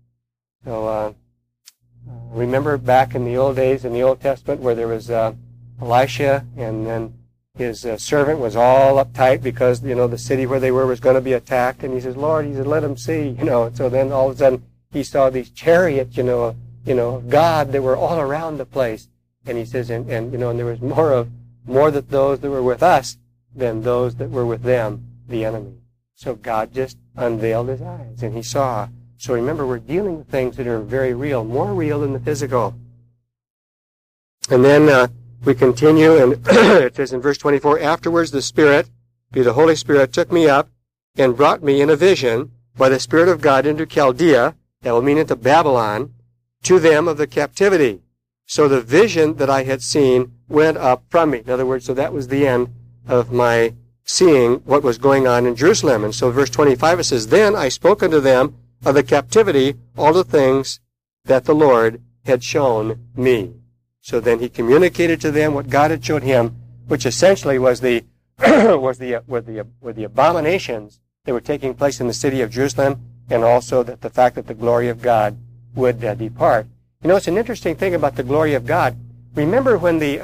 So remember back in the old days in the Old Testament where there was Elisha, and then his servant was all uptight because, the city where they were was going to be attacked. And he says, Lord, let him see, And so then all of a sudden he saw these chariots, God that were all around the place. And he says, and there was more that those that were with us than those that were with them, the enemy. So God just unveiled his eyes and he saw. So remember, we're dealing with things that are very real, more real than the physical. And then we continue, and it says in verse 24, afterwards the Spirit, the Holy Spirit, took me up and brought me in a vision by the Spirit of God into Chaldea, that will mean into Babylon, to them of the captivity. So the vision that I had seen went up from me. In other words, so that was the end of my seeing what was going on in Jerusalem. And so verse 25, it says, then I spoke unto them of the captivity, all the things that the Lord had shown me. So then he communicated to them what God had showed him, which essentially was the abominations that were taking place in the city of Jerusalem, and also that the fact that the glory of God would depart. It's an interesting thing about the glory of God. Remember when the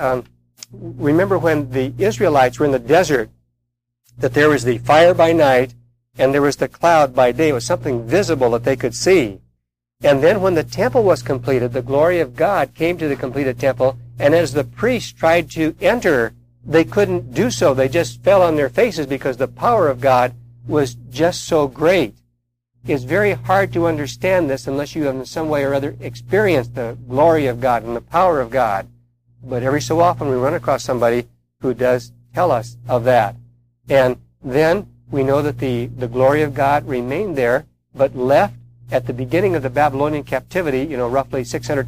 Israelites were in the desert, that there was the fire by night and there was the cloud by day. It was something visible that they could see. And then when the temple was completed, the glory of God came to the completed temple, and as the priests tried to enter, they couldn't do so. They just fell on their faces because the power of God was just so great. It's very hard to understand this unless you have in some way or other experienced the glory of God and the power of God. But every so often we run across somebody who does tell us of that. And then we know that the glory of God remained there, but left at the beginning of the Babylonian captivity, roughly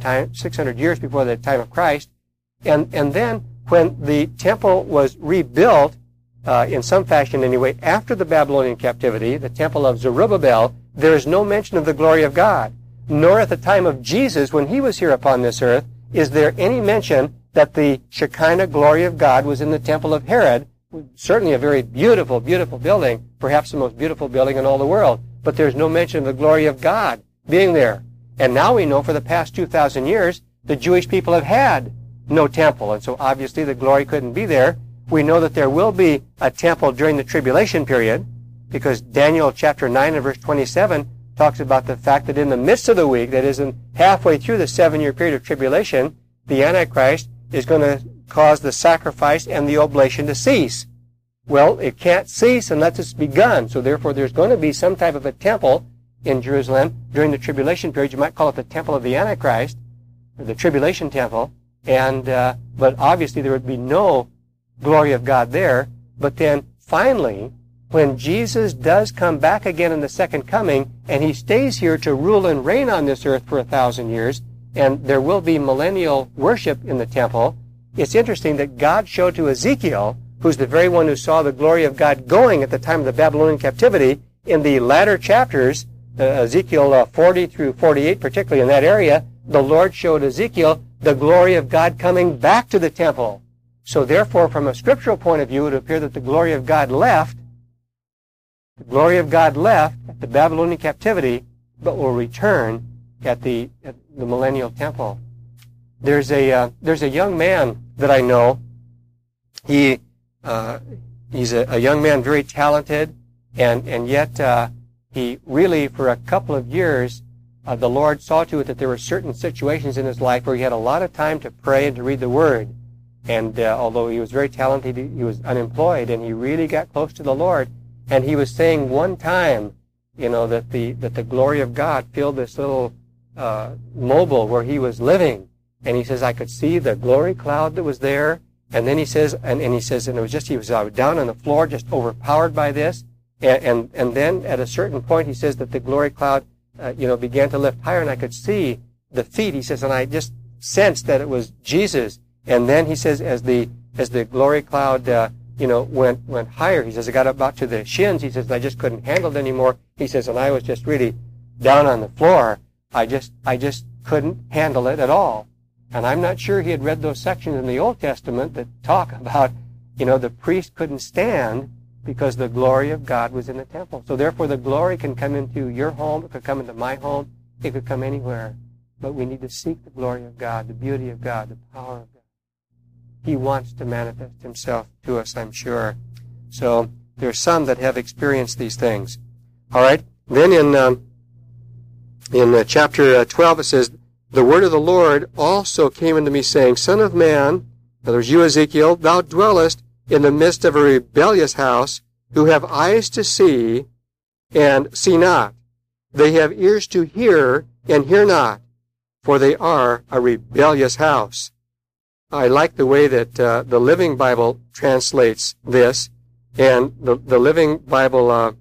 600 years before the time of Christ. And then when the temple was rebuilt, in some fashion anyway, after the Babylonian captivity, the temple of Zerubbabel, there is no mention of the glory of God. Nor at the time of Jesus, when he was here upon this earth, is there any mention that the Shekinah glory of God was in the temple of Herod. Certainly a very beautiful, beautiful building, perhaps the most beautiful building in all the world. But there's no mention of the glory of God being there. And now we know for the past 2,000 years, the Jewish people have had no temple. And so obviously the glory couldn't be there. We know that there will be a temple during the tribulation period, because Daniel chapter 9 and verse 27 talks about the fact that in the midst of the week, that is halfway through the 7-year period of tribulation, the Antichrist is going to cause the sacrifice and the oblation to cease. Well, it can't cease unless it's begun. So therefore there's going to be some type of a temple in Jerusalem during the tribulation period. You might call it the temple of the Antichrist, or the tribulation temple. And but obviously there would be no glory of God there. But then finally, when Jesus does come back again in the second coming, and he stays here to rule and reign on this earth for 1,000 years, and there will be millennial worship in the temple, it's interesting that God showed to Ezekiel, who's the very one who saw the glory of God going at the time of the Babylonian captivity, in the latter chapters, Ezekiel 40 through 48, particularly in that area, the Lord showed Ezekiel the glory of God coming back to the temple. So therefore, from a scriptural point of view, it would appear that the glory of God left. The glory of God left at the Babylonian captivity, but will return at the millennial temple. There's a young man that I know. He's a young man, very talented, and yet he really, for a couple of years, the Lord saw to it that there were certain situations in his life where he had a lot of time to pray and to read the Word. And although he was very talented, he was unemployed, and he really got close to the Lord. And he was saying one time, that the glory of God filled this little mobile where he was living. And he says, I could see the glory cloud that was there. And then he says, and it was just, he was down on the floor, just overpowered by this. And then at a certain point, he says that the glory cloud, began to lift higher, and I could see the feet. He says, and I just sensed that it was Jesus. And then he says, as the glory cloud, went higher, he says, it got about to the shins. He says, I just couldn't handle it anymore. He says, and I was just really down on the floor. I just couldn't handle it at all. And I'm not sure he had read those sections in the Old Testament that talk about, the priest couldn't stand because the glory of God was in the temple. So therefore the glory can come into your home, it could come into my home, It could come anywhere. But we need to seek the glory of God, the beauty of God, the power of God. He wants to manifest himself to us, I'm sure. So there are some that have experienced these things. All right. Then in chapter 12 it says, the word of the Lord also came unto me, saying, Son of man, in other words, you Ezekiel, thou dwellest in the midst of a rebellious house, who have eyes to see and see not. They have ears to hear and hear not, for they are a rebellious house. I like the way that the Living Bible translates this, and the Living Bible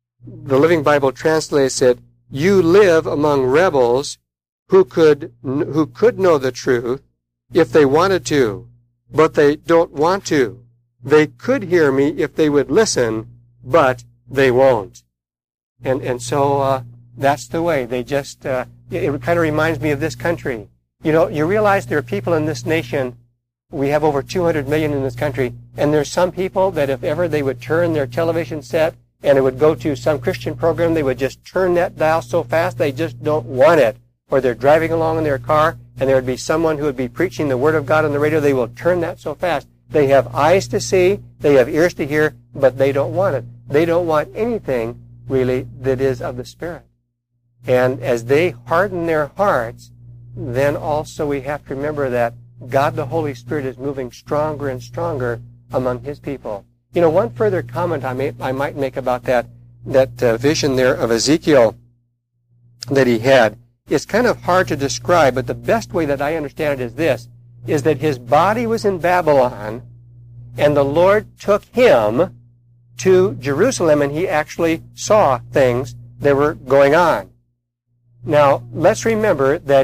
translates it, you live among rebels who could know the truth if they wanted to, but they don't want to. They could hear me if they would listen, but they won't. And so that's the way. They just, it kind of reminds me of this country. You know, you realize there are people in this nation, we have over 200 million in this country, and there's some people that if ever they would turn their television set and it would go to some Christian program, they would just turn that dial so fast they just don't want it. Or they're driving along in their car and there would be someone who would be preaching the Word of God on the radio, they will turn that so fast. They have eyes to see, they have ears to hear, but they don't want it. They don't want anything, really, that is of the Spirit. And as they harden their hearts, then also we have to remember that God the Holy Spirit is moving stronger and stronger among His people. You know, one further comment I might make about that vision there of Ezekiel that he had. It's kind of hard to describe, but the best way that I understand it is this, is that his body was in Babylon, and the Lord took him to Jerusalem, and he actually saw things that were going on. Now, let's remember that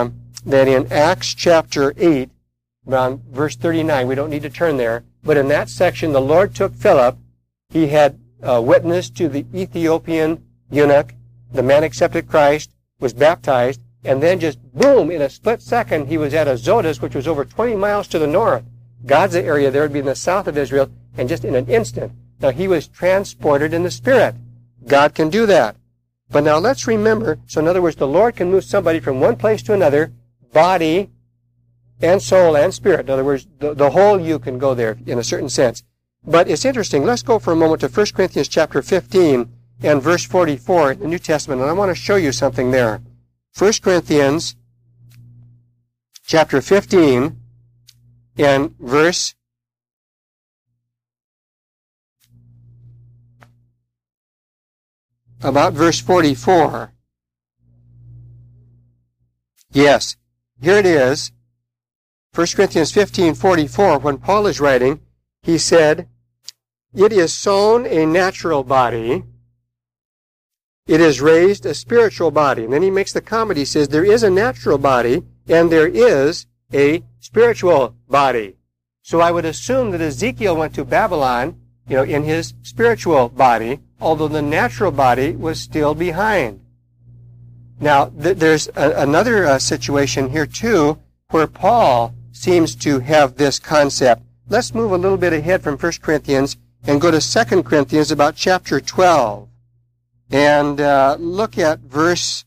in Acts chapter 8, around verse 39, we don't need to turn there, but in that section, the Lord took Philip. He had witnessed to the Ethiopian eunuch. The man accepted Christ, was baptized, and then just boom, in a split second, he was at Azotus, which was over 20 miles to the north. Gaza area there would be in the south of Israel, and just in an instant. Now, he was transported in the Spirit. God can do that. But now let's remember, so in other words, the Lord can move somebody from one place to another, body and soul and spirit. In other words, the whole you can go there in a certain sense. But it's interesting. Let's go for a moment to 1 Corinthians chapter 15 and verse 44 in the New Testament, and I want to show you something there. 1 Corinthians chapter 15 and verse 44. Yes, here it is. 1 Corinthians 15:44, when Paul is writing, he said, it is sown a natural body, it is raised a spiritual body. And then he makes the comment, he says, there is a natural body and there is a spiritual body. So I would assume that Ezekiel went to Babylon, in his spiritual body, although the natural body was still behind. Now, there's another situation here too, where Paul seems to have this concept. Let's move a little bit ahead from 1 Corinthians and go to 2 Corinthians about chapter 12. And let's look at verse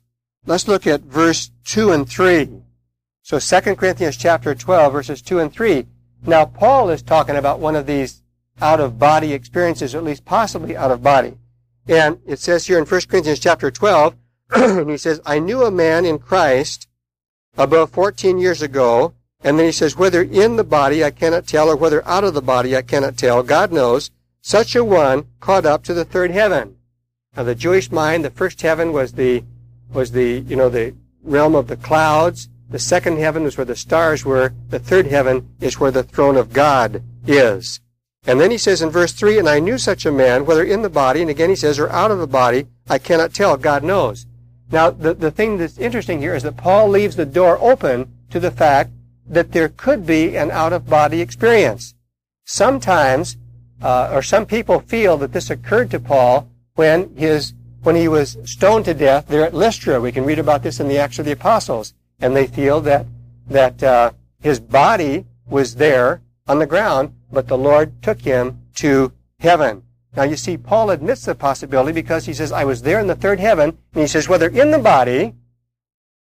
2 and 3. So 2 Corinthians chapter 12, verses 2 and 3. Now, Paul is talking about one of these out-of-body experiences, or at least possibly out-of-body. And it says here in 1 Corinthians chapter 12, and he says, I knew a man in Christ above 14 years ago, and then he says, whether in the body I cannot tell, or whether out of the body I cannot tell, God knows, such a one caught up to the third heaven. Now, the Jewish mind, the first heaven was the realm of the clouds. The second heaven is where the stars were. The third heaven is where the throne of God is. And then he says in verse 3, and I knew such a man, whether in the body, and again he says, or out of the body, I cannot tell, God knows. Now, the thing that's interesting here is that Paul leaves the door open to the fact that there could be an out-of-body experience. Sometimes, or some people feel that this occurred to Paul when he was stoned to death there at Lystra. We can read about this in the Acts of the Apostles. And they feel that his body was there on the ground, but the Lord took him to heaven. Now, you see, Paul admits the possibility because he says, I was there in the third heaven, and he says, whether in the body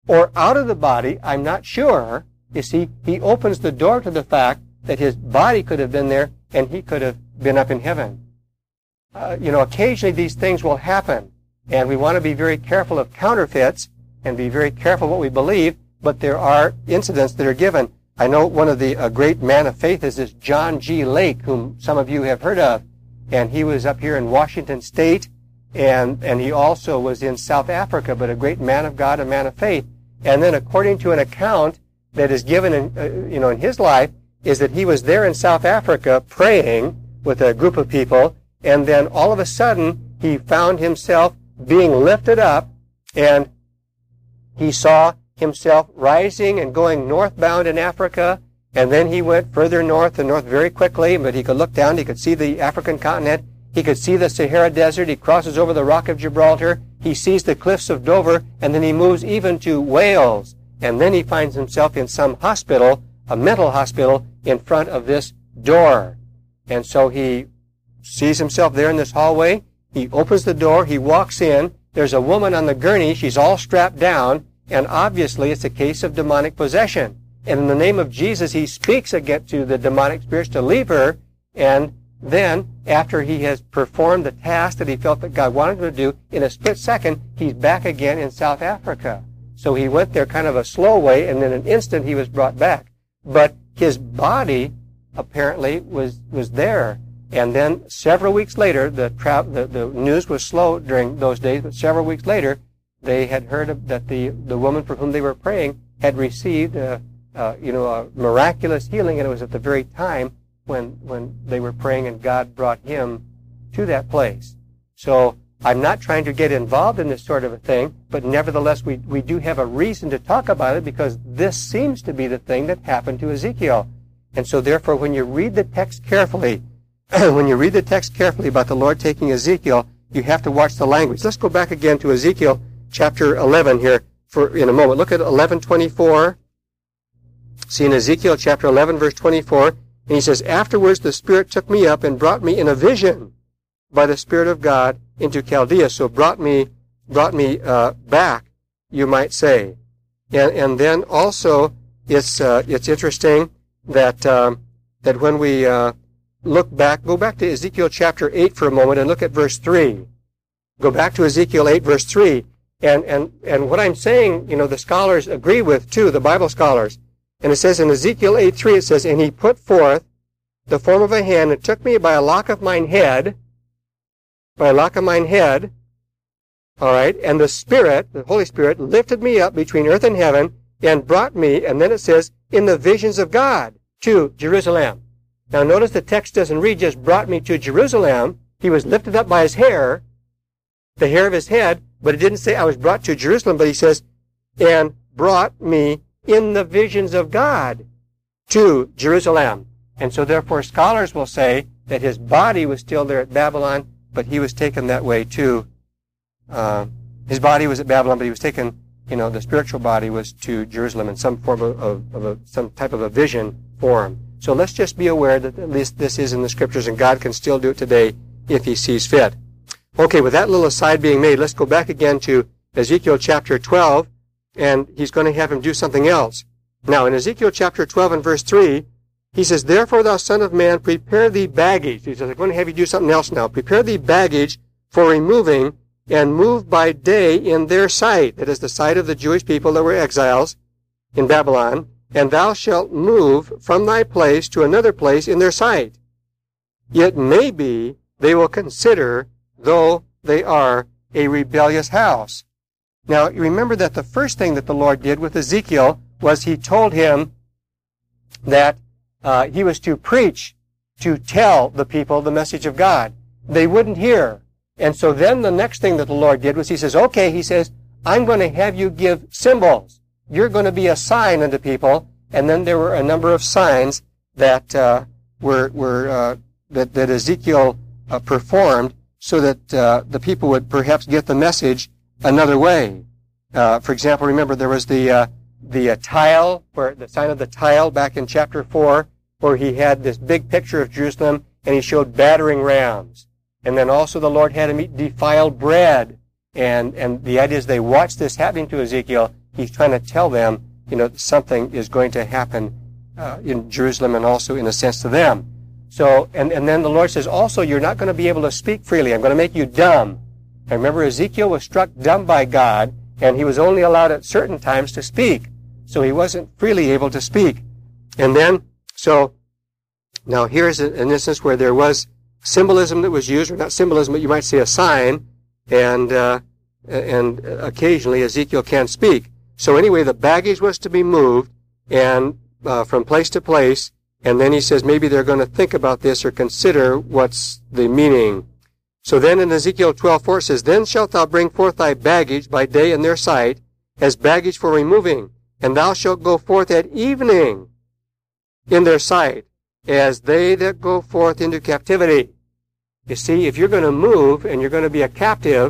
or out of the body, I'm not sure. You see, he opens the door to the fact that his body could have been there and he could have been up in heaven. Occasionally these things will happen, and we want to be very careful of counterfeits and be very careful what we believe, but there are incidents that are given. I know one of the great man of faith is this John G. Lake, whom some of you have heard of, and he was up here in Washington State, and he also was in South Africa, but a great man of God, a man of faith. And then according to an account that is given in his life, is that he was there in South Africa praying with a group of people, and then all of a sudden he found himself being lifted up, and he saw himself rising and going northbound in Africa, and then he went further north and north very quickly, but he could look down, he could see the African continent, he could see the Sahara Desert, he crosses over the Rock of Gibraltar, he sees the cliffs of Dover, and then he moves even to Wales, and then he finds himself in some hospital, a mental hospital, in front of this door. And so he sees himself there in this hallway, he opens the door, he walks in, there's a woman on the gurney, she's all strapped down, and obviously it's a case of demonic possession. And in the name of Jesus, he speaks again to the demonic spirits to leave her, and then, after he has performed the task that he felt that God wanted him to do, in a split second, he's back again in South Africa. So he went there kind of a slow way, and in an instant he was brought back. But his body apparently was there. And then several weeks later, the news was slow during those days, but several weeks later, they had heard that the woman for whom they were praying had received a miraculous healing, and it was at the very time when they were praying and God brought him to that place. So I'm not trying to get involved in this sort of a thing, but nevertheless we do have a reason to talk about it, because this seems to be the thing that happened to Ezekiel. And so therefore when you read the text carefully, about the Lord taking Ezekiel, you have to watch the language. Let's go back again to Ezekiel chapter 11 here in a moment. Look at 11:24. See, in Ezekiel chapter 11 verse 24, and he says, "Afterwards the Spirit took me up and brought me in a vision by the Spirit of God into Chaldea." So brought me back, you might say. And then also it's interesting that when we go back to Ezekiel chapter 8 for a moment and look at verse 3. Go back to Ezekiel 8 verse 3. And what I'm saying, the scholars agree with too, the Bible scholars. And it says in Ezekiel 8:3, it says, "And he put forth the form of a hand, and took me by a lock of mine head, all right, and the Spirit, the Holy Spirit, lifted me up between earth and heaven, and brought me," and then it says, "in the visions of God, to Jerusalem." Now notice the text doesn't read just "brought me to Jerusalem." He was lifted up by his hair, the hair of his head, but it didn't say I was brought to Jerusalem, but he says, "and brought me in the visions of God to Jerusalem." And so therefore scholars will say that his body was still there at Babylon, but he was taken that way too. His body was at Babylon, but he was taken, the spiritual body was to Jerusalem in some form of some type of a vision form. So let's just be aware that at least this is in the Scriptures, and God can still do it today if he sees fit. Okay, with that little aside being made, let's go back again to Ezekiel chapter 12, and he's going to have him do something else. Now, in Ezekiel chapter 12 and verse 3, he says, "Therefore, thou son of man, prepare thee baggage." He says, I'm going to have you do something else now. "Prepare thee baggage for removing, and move by day in their sight." That is the sight of the Jewish people that were exiles in Babylon. "And thou shalt move from thy place to another place in their sight. It may be they will consider, though they are a rebellious house." Now, you remember that the first thing that the Lord did with Ezekiel was he told him that he was to preach, to tell the people the message of God. They wouldn't hear. And so then the next thing that the Lord did was he says, okay, he says, I'm going to have you give symbols. You're going to be a sign unto people. And then there were a number of signs that that Ezekiel performed so that the people would perhaps get the message another way. For example, remember there was the tile, where the sign of the tile back in chapter 4, where he had this big picture of Jerusalem, and he showed battering rams. And then also the Lord had him eat defiled bread. And the idea is they watched this happening to Ezekiel, he's trying to tell them, something is going to happen in Jerusalem and also in a sense to them. So, and then the Lord says, also, you're not going to be able to speak freely. I'm going to make you dumb. And remember, Ezekiel was struck dumb by God, and he was only allowed at certain times to speak. So he wasn't freely able to speak. And then, so, now here's an instance where there was symbolism that was used, or not symbolism, but you might say a sign, and occasionally Ezekiel can speak. So anyway, the baggage was to be moved, and from place to place, and then he says maybe they're going to think about this or consider what's the meaning. So then in Ezekiel 12:4 it says, Then shalt thou bring forth thy baggage by day in their sight, as baggage for removing, and thou shalt go forth at evening in their sight, as they that go forth into captivity. You see, if you're going to move and you're going to be a captive,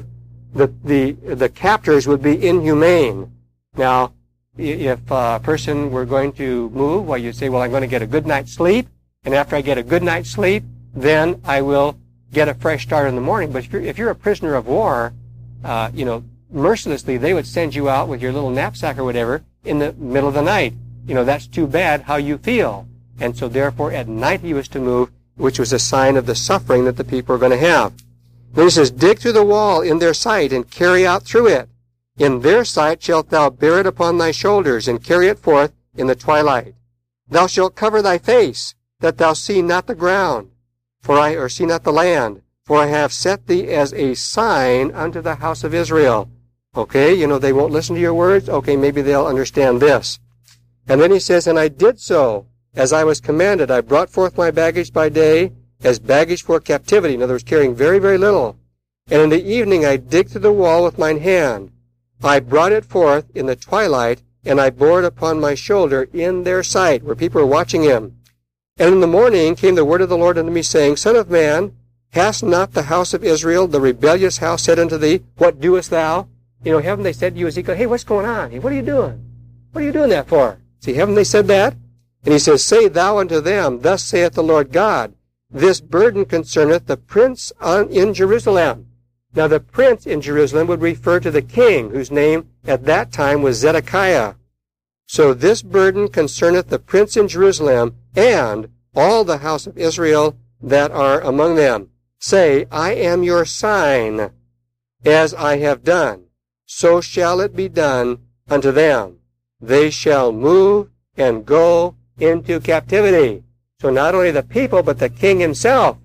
the captors would be inhumane. Now, if a person were going to move, well, you'd say, well, I'm going to get a good night's sleep, and after I get a good night's sleep, then I will get a fresh start in the morning. But if you're a prisoner of war, mercilessly, they would send you out with your little knapsack or whatever in the middle of the night. That's too bad how you feel. And so therefore at night he was to move, which was a sign of the suffering that the people were going to have. Then he says, Dig through the wall in their sight, and carry out through it. In their sight shalt thou bear it upon thy shoulders, and carry it forth in the twilight. Thou shalt cover thy face, that thou see not the ground, or see not the land. For I have set thee as a sign unto the house of Israel. Okay, they won't listen to your words. Okay, maybe they'll understand this. And then he says, And I did so, as I was commanded. I brought forth my baggage by day, as baggage for captivity. In other words, carrying very, very little. And in the evening I digged through the wall with mine hand. I brought it forth in the twilight, and I bore it upon my shoulder in their sight, where people were watching him. And in the morning came the word of the Lord unto me, saying, Son of man, hast not the house of Israel, the rebellious house, said unto thee, What doest thou? Haven't they said to you, Ezekiel, hey, what's going on? Hey, what are you doing? What are you doing that for? See, haven't they said that? And he says, Say thou unto them, Thus saith the Lord God, This burden concerneth the prince in Jerusalem. Now the prince in Jerusalem would refer to the king, whose name at that time was Zedekiah. So this burden concerneth the prince in Jerusalem, and all the house of Israel that are among them. Say, I am your sign, as I have done. So shall it be done unto them. They shall move and go into captivity. So not only the people, but the king himself,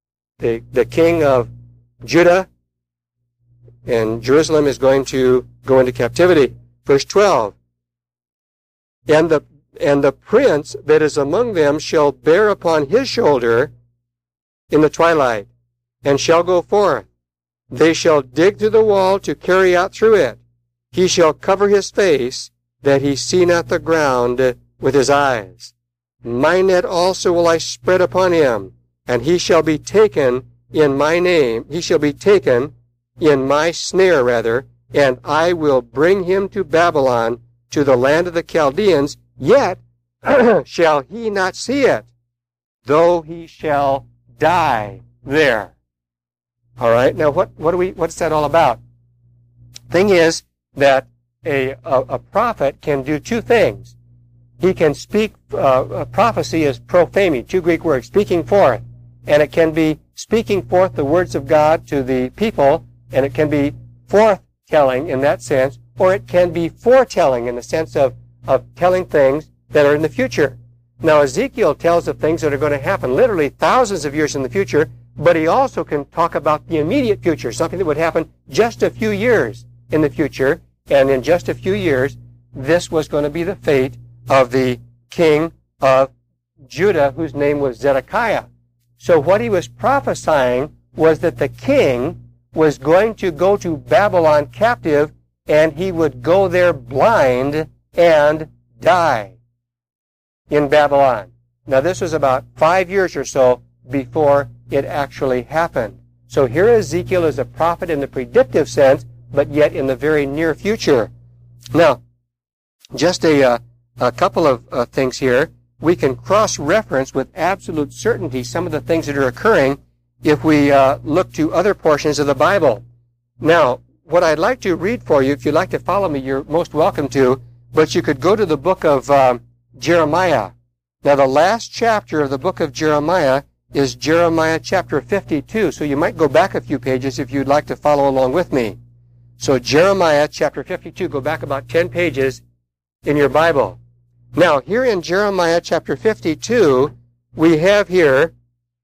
the king of Judah and Jerusalem, is going to go into captivity. Verse 12. And the prince that is among them shall bear upon his shoulder in the twilight, and shall go forth. They shall dig through the wall to carry out through it. He shall cover his face, that he see not the ground with his eyes. My net also will I spread upon him, and he shall be taken in my name. He shall be taken in my snare, rather, and I will bring him to Babylon, to the land of the Chaldeans, yet shall he not see it, though he shall die there. All right, now what's that all about? Thing is that a prophet can do two things. He can speak, prophecy is prophemi, two Greek words, speaking forth. And it can be speaking forth the words of God to the people, and it can be forth-telling in that sense, or it can be foretelling in the sense of telling things that are in the future. Now, Ezekiel tells of things that are going to happen literally thousands of years in the future, but he also can talk about the immediate future, something that would happen just a few years in the future, and in just a few years, this was going to be the fate of the king of Judah, whose name was Zedekiah. So what he was prophesying was that the king was going to go to Babylon captive, and he would go there blind and die in Babylon. Now, this was about 5 years or so before it actually happened. So here Ezekiel is a prophet in the predictive sense, but yet in the very near future. Now, just a couple of things here. We can cross-reference with absolute certainty some of the things that are occurring if we look to other portions of the Bible. Now, what I'd like to read for you, if you'd like to follow me, you're most welcome to, but you could go to the book of Jeremiah. Now, the last chapter of the book of Jeremiah is Jeremiah chapter 52, so you might go back a few pages if you'd like to follow along with me. So Jeremiah chapter 52, go back about 10 pages in your Bible. Now, here in Jeremiah chapter 52, we have here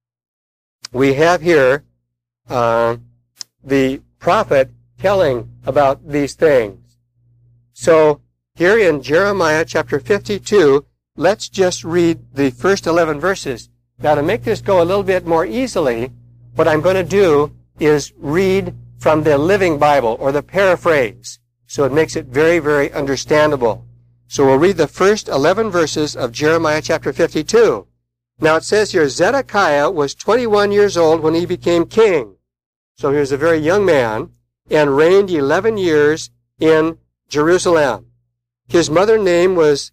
the prophet telling about these things. So here in Jeremiah chapter 52, let's just read the first 11 verses. Now, to make this go a little bit more easily, what I'm going to do is read from the Living Bible, or the paraphrase. So it makes it very, very understandable. So we'll read the first 11 verses of Jeremiah chapter 52. Now it says here, Zedekiah was 21 years old when he became king. So he was a very young man, and reigned 11 years in Jerusalem. His mother's name was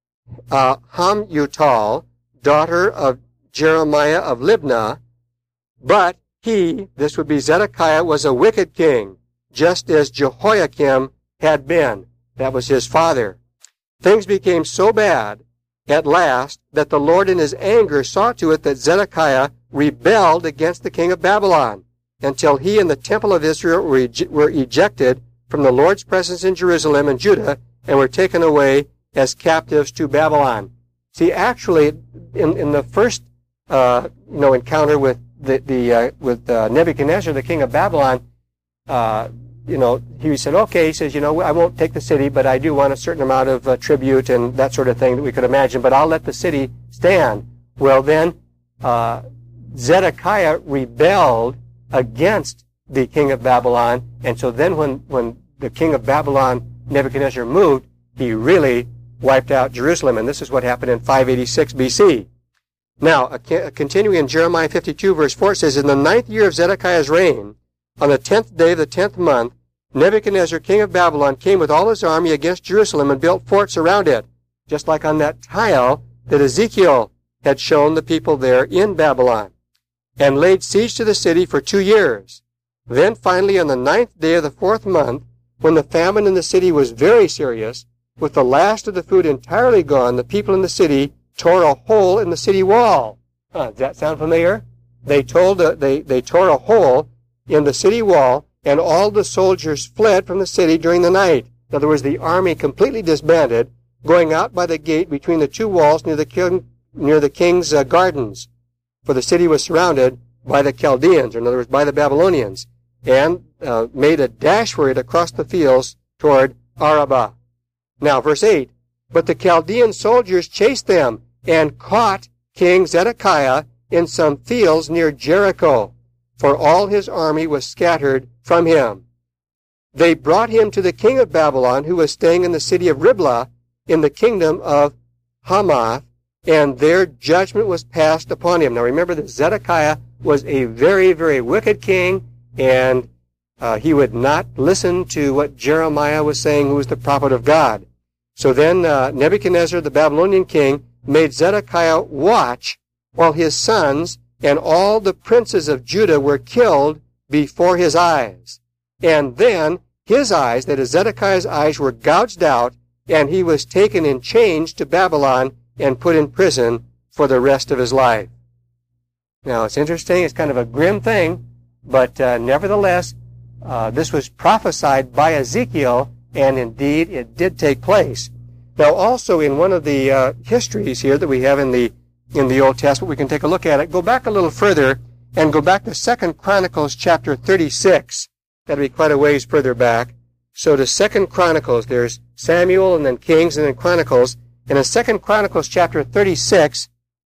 Hamutal, daughter of Jeremiah of Libnah, but he, this would be Zedekiah, was a wicked king, just as Jehoiakim had been. That was his father. Things became so bad at last that the Lord in his anger saw to it that Zedekiah rebelled against the king of Babylon, until he and the temple of Israel were ejected from the Lord's presence in Jerusalem and Judah, and were taken away as captives to Babylon. See, actually, in the first encounter with Nebuchadnezzar, the king of Babylon, he said, okay, he says, I won't take the city, but I do want a certain amount of tribute and that sort of thing that we could imagine, but I'll let the city stand. Well, then, Zedekiah rebelled against the king of Babylon, and so then when the king of Babylon, Nebuchadnezzar, moved, he really wiped out Jerusalem, and this is what happened in 586 BC. Now, continuing in Jeremiah 52, verse 4, it says, in the 9th year of Zedekiah's reign, on the 10th day of the 10th month, Nebuchadnezzar, king of Babylon, came with all his army against Jerusalem and built forts around it, just like on that tile that Ezekiel had shown the people there in Babylon, and laid siege to the city for 2 years. Then finally, on the 9th day of the 4th month, when the famine in the city was very serious, with the last of the food entirely gone, the people in the city tore a hole in the city wall. Does that sound familiar? They tore a hole in the city wall, and all the soldiers fled from the city during the night. In other words, the army completely disbanded, going out by the gate between the two walls near the king's gardens. For the city was surrounded by the Chaldeans, or in other words, by the Babylonians, and made a dash for it across the fields toward Arabah. Now, verse 8, but the Chaldean soldiers chased them and caught King Zedekiah in some fields near Jericho, for all his army was scattered from him. They brought him to the king of Babylon, who was staying in the city of Riblah in the kingdom of Hamath, and their judgment was passed upon him. Now remember that Zedekiah was a very, very wicked king, and he would not listen to what Jeremiah was saying, who was the prophet of God. So then Nebuchadnezzar, the Babylonian king, made Zedekiah watch while his sons and all the princes of Judah were killed before his eyes. And then his eyes, that is Zedekiah's eyes, were gouged out, and he was taken in chains to Babylon and put in prison for the rest of his life. Now, it's interesting. It's kind of a grim thing, but nevertheless, this was prophesied by Ezekiel, and indeed it did take place. Now, also in one of the histories here that we have in the Old Testament, we can take a look at it. Go back a little further and go back to 2 Chronicles chapter 36. That'll be quite a ways further back. So to 2 Chronicles, there's Samuel and then Kings and then Chronicles. And in 2 Chronicles chapter 36,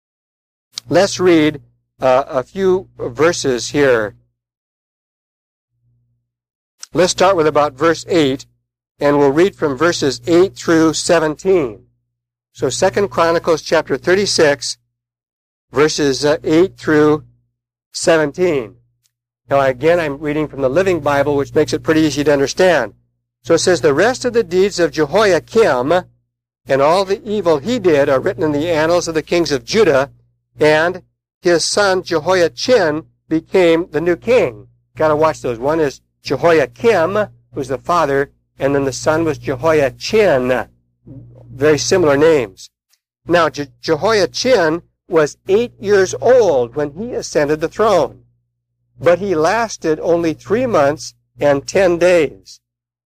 let's read a few verses here. Let's start with about verse 8, and we'll read from verses 8 through 17. So 2 Chronicles chapter 36, verses 8 through 17. Now again, I'm reading from the Living Bible, which makes it pretty easy to understand. So it says, the rest of the deeds of Jehoiakim and all the evil he did are written in the annals of the kings of Judah, and his son Jehoiachin became the new king. Got to watch those. One is Jehoiakim, who's the father, and then the son was Jehoiachin. Very similar names. Now, Jehoiachin was 8 years old when he ascended the throne, but he lasted only 3 months and 10 days.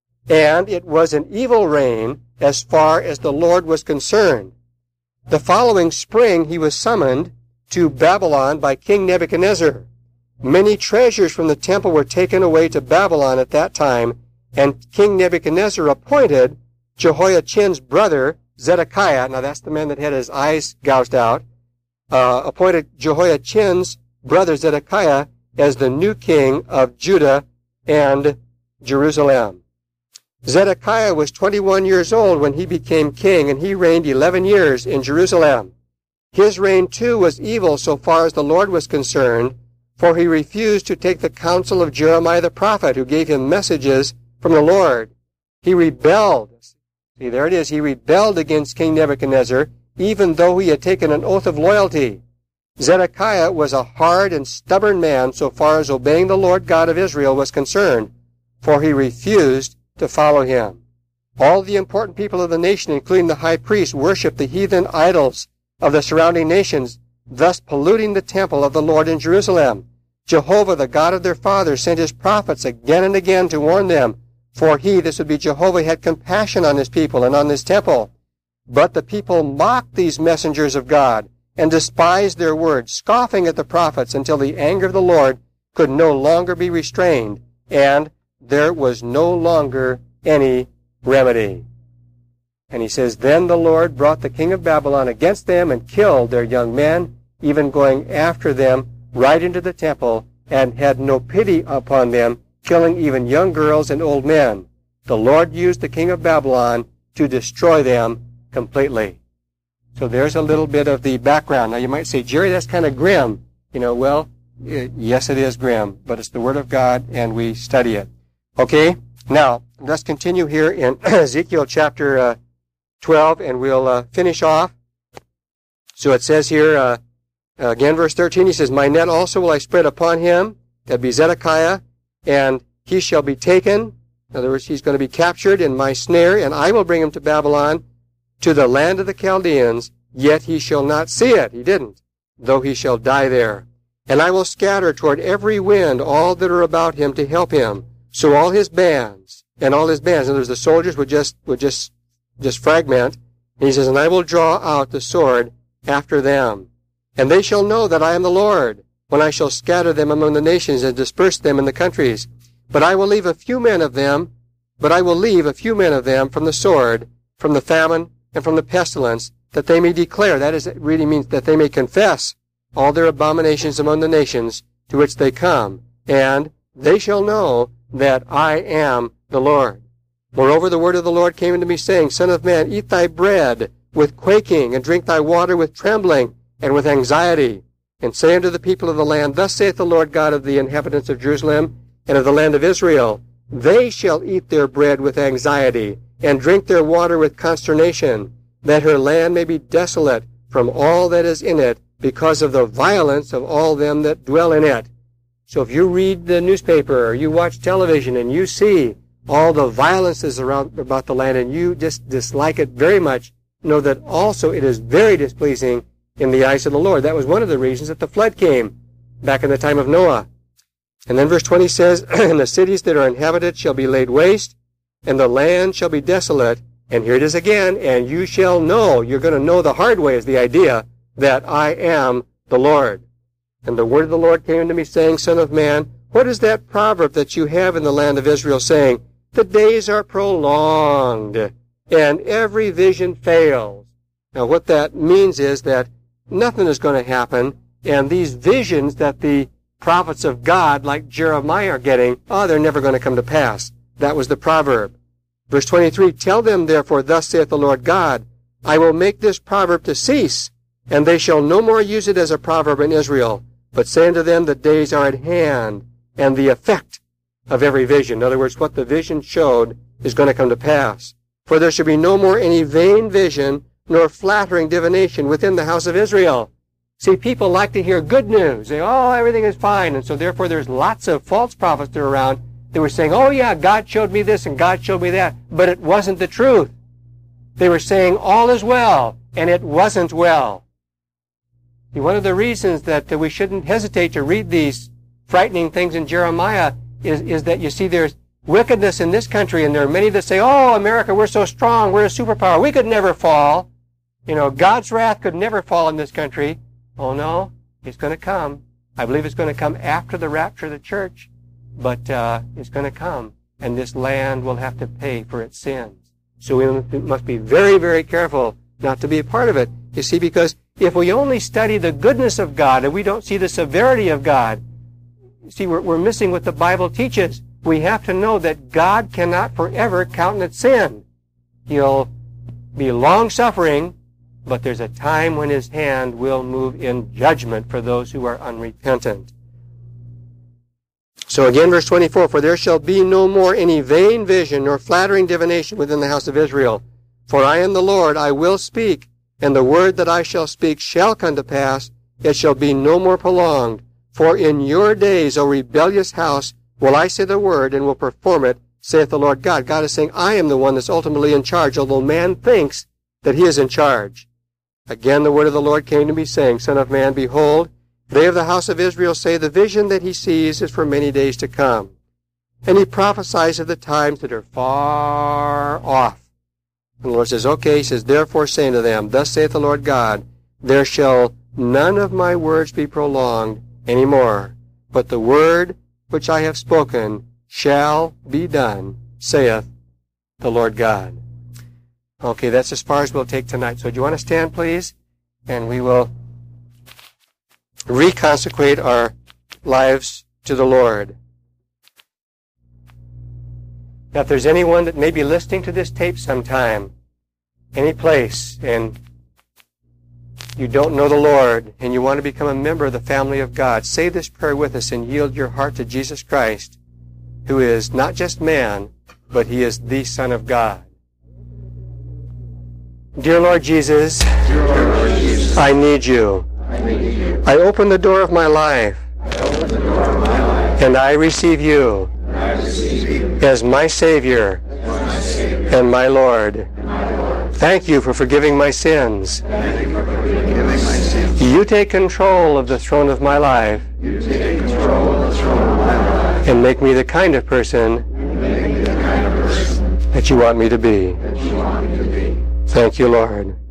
And it was an evil reign as far as the Lord was concerned. The following spring he was summoned to Babylon by King Nebuchadnezzar. Many treasures from the temple were taken away to Babylon at that time, and King Nebuchadnezzar appointed Jehoiachin's brother Zedekiah, now that's the man that had his eyes gouged out, appointed Jehoiachin's brother Zedekiah as the new king of Judah and Jerusalem. Zedekiah was 21 years old when he became king, and he reigned 11 years in Jerusalem. His reign, too, was evil so far as the Lord was concerned, for he refused to take the counsel of Jeremiah the prophet, who gave him messages from the Lord. He rebelled. See, there it is. He rebelled against King Nebuchadnezzar, even though he had taken an oath of loyalty. Zedekiah was a hard and stubborn man so far as obeying the Lord God of Israel was concerned, for he refused to follow him. All the important people of the nation, including the high priest, worshipped the heathen idols of the surrounding nations, thus polluting the temple of the Lord in Jerusalem. Jehovah, the God of their fathers, sent his prophets again and again to warn them, for he, this would be Jehovah, had compassion on his people and on his temple. But the people mocked these messengers of God and despised their words, scoffing at the prophets until the anger of the Lord could no longer be restrained, and there was no longer any remedy. And he says, Then the Lord brought the king of Babylon against them and killed their young men, even going after them right into the temple, and had no pity upon them, killing even young girls and old men. The Lord used the king of Babylon to destroy them completely. So there's a little bit of the background. Now you might say, Jerry, that's kind of grim. Well, yes, it is grim, but it's the Word of God, and we study it. Okay, now let's continue here in Ezekiel chapter 12, and we'll finish off. So it says here, again, verse 13, he says, My net also will I spread upon him, that be Zedekiah, and he shall be taken. In other words, he's going to be captured in my snare, and I will bring him to Babylon, to the land of the Chaldeans, yet he shall not see it. He didn't, though he shall die there. And I will scatter toward every wind all that are about him to help him. So all his bands, in other words, the soldiers would just fragment. And he says, And I will draw out the sword after them. And they shall know that I am the Lord, when I shall scatter them among the nations and disperse them in the countries. But I will leave a few men of them from the sword, from the famine, and from the pestilence, that they may declare, that is, it really means that they may confess all their abominations among the nations to which they come, and they shall know that I am the Lord. Moreover, the word of the Lord came unto me, saying, Son of man, eat thy bread with quaking, and drink thy water with trembling and with anxiety, and say unto the people of the land, Thus saith the Lord God of the inhabitants of Jerusalem and of the land of Israel, They shall eat their bread with anxiety, and drink their water with consternation, that her land may be desolate from all that is in it, because of the violence of all them that dwell in it. So if you read the newspaper or you watch television and you see all the violences around about the land and you just dislike it very much, know that also it is very displeasing in the eyes of the Lord. That was one of the reasons that the flood came back in the time of Noah. And then verse 20 says, And the cities that are inhabited shall be laid waste, and the land shall be desolate. And here it is again, and you shall know, you're going to know the hard way is the idea, that I am the Lord. And the word of the Lord came to me, saying, Son of man, what is that proverb that you have in the land of Israel, saying, The days are prolonged, and every vision fails? Now what that means is that nothing is going to happen, and these visions that the prophets of God, like Jeremiah, are getting, they're never going to come to pass. That was the proverb. Verse 23, Tell them, therefore, thus saith the Lord God, I will make this proverb to cease, and they shall no more use it as a proverb in Israel, but say unto them, The days are at hand, and the effect of every vision. In other words, what the vision showed is going to come to pass. For there shall be no more any vain vision, nor flattering divination within the house of Israel. See, people like to hear good news. They, everything is fine. And so therefore there's lots of false prophets that are around They were saying, oh yeah, God showed me this and God showed me that, but it wasn't the truth. They were saying all is well, and it wasn't well. See, one of the reasons that we shouldn't hesitate to read these frightening things in Jeremiah is that you see there's wickedness in this country, and there are many that say, oh, America, we're so strong, we're a superpower, we could never fall. You know, God's wrath could never fall in this country. Oh no, it's going to come. I believe it's going to come after the rapture of the church, but it's going to come, and this land will have to pay for its sins. So we must be very, very careful not to be a part of it. You see, because if we only study the goodness of God and we don't see the severity of God, see, we're missing what the Bible teaches. We have to know that God cannot forever countenance sin. He'll be long-suffering, but there's a time when His hand will move in judgment for those who are unrepentant. So again, verse 24, for there shall be no more any vain vision nor flattering divination within the house of Israel. For I am the Lord, I will speak, and the word that I shall speak shall come to pass. It shall be no more prolonged. For in your days, O rebellious house, will I say the word and will perform it, saith the Lord God. God is saying, I am the one that's ultimately in charge, although man thinks that he is in charge. Again, the word of the Lord came to me, saying, Son of man, behold, they of the house of Israel say, the vision that he sees is for many days to come. And he prophesies of the times that are far off. And the Lord says, okay, he says, therefore say unto them, thus saith the Lord God, there shall none of my words be prolonged any more, but the word which I have spoken shall be done, saith the Lord God. Okay, that's as far as we'll take tonight. So do you want to stand, please? And we will reconsecrate our lives to the Lord. Now, if there's anyone that may be listening to this tape sometime, any place, and you don't know the Lord, and you want to become a member of the family of God, say this prayer with us and yield your heart to Jesus Christ, who is not just man, but He is the Son of God. Dear Lord Jesus, I need you. I open the door of my life, and I receive you as my Savior and my Lord. Thank you for forgiving my sins. You take control of the throne of my life and make me the kind of person that you want me to be. Thank you, Lord.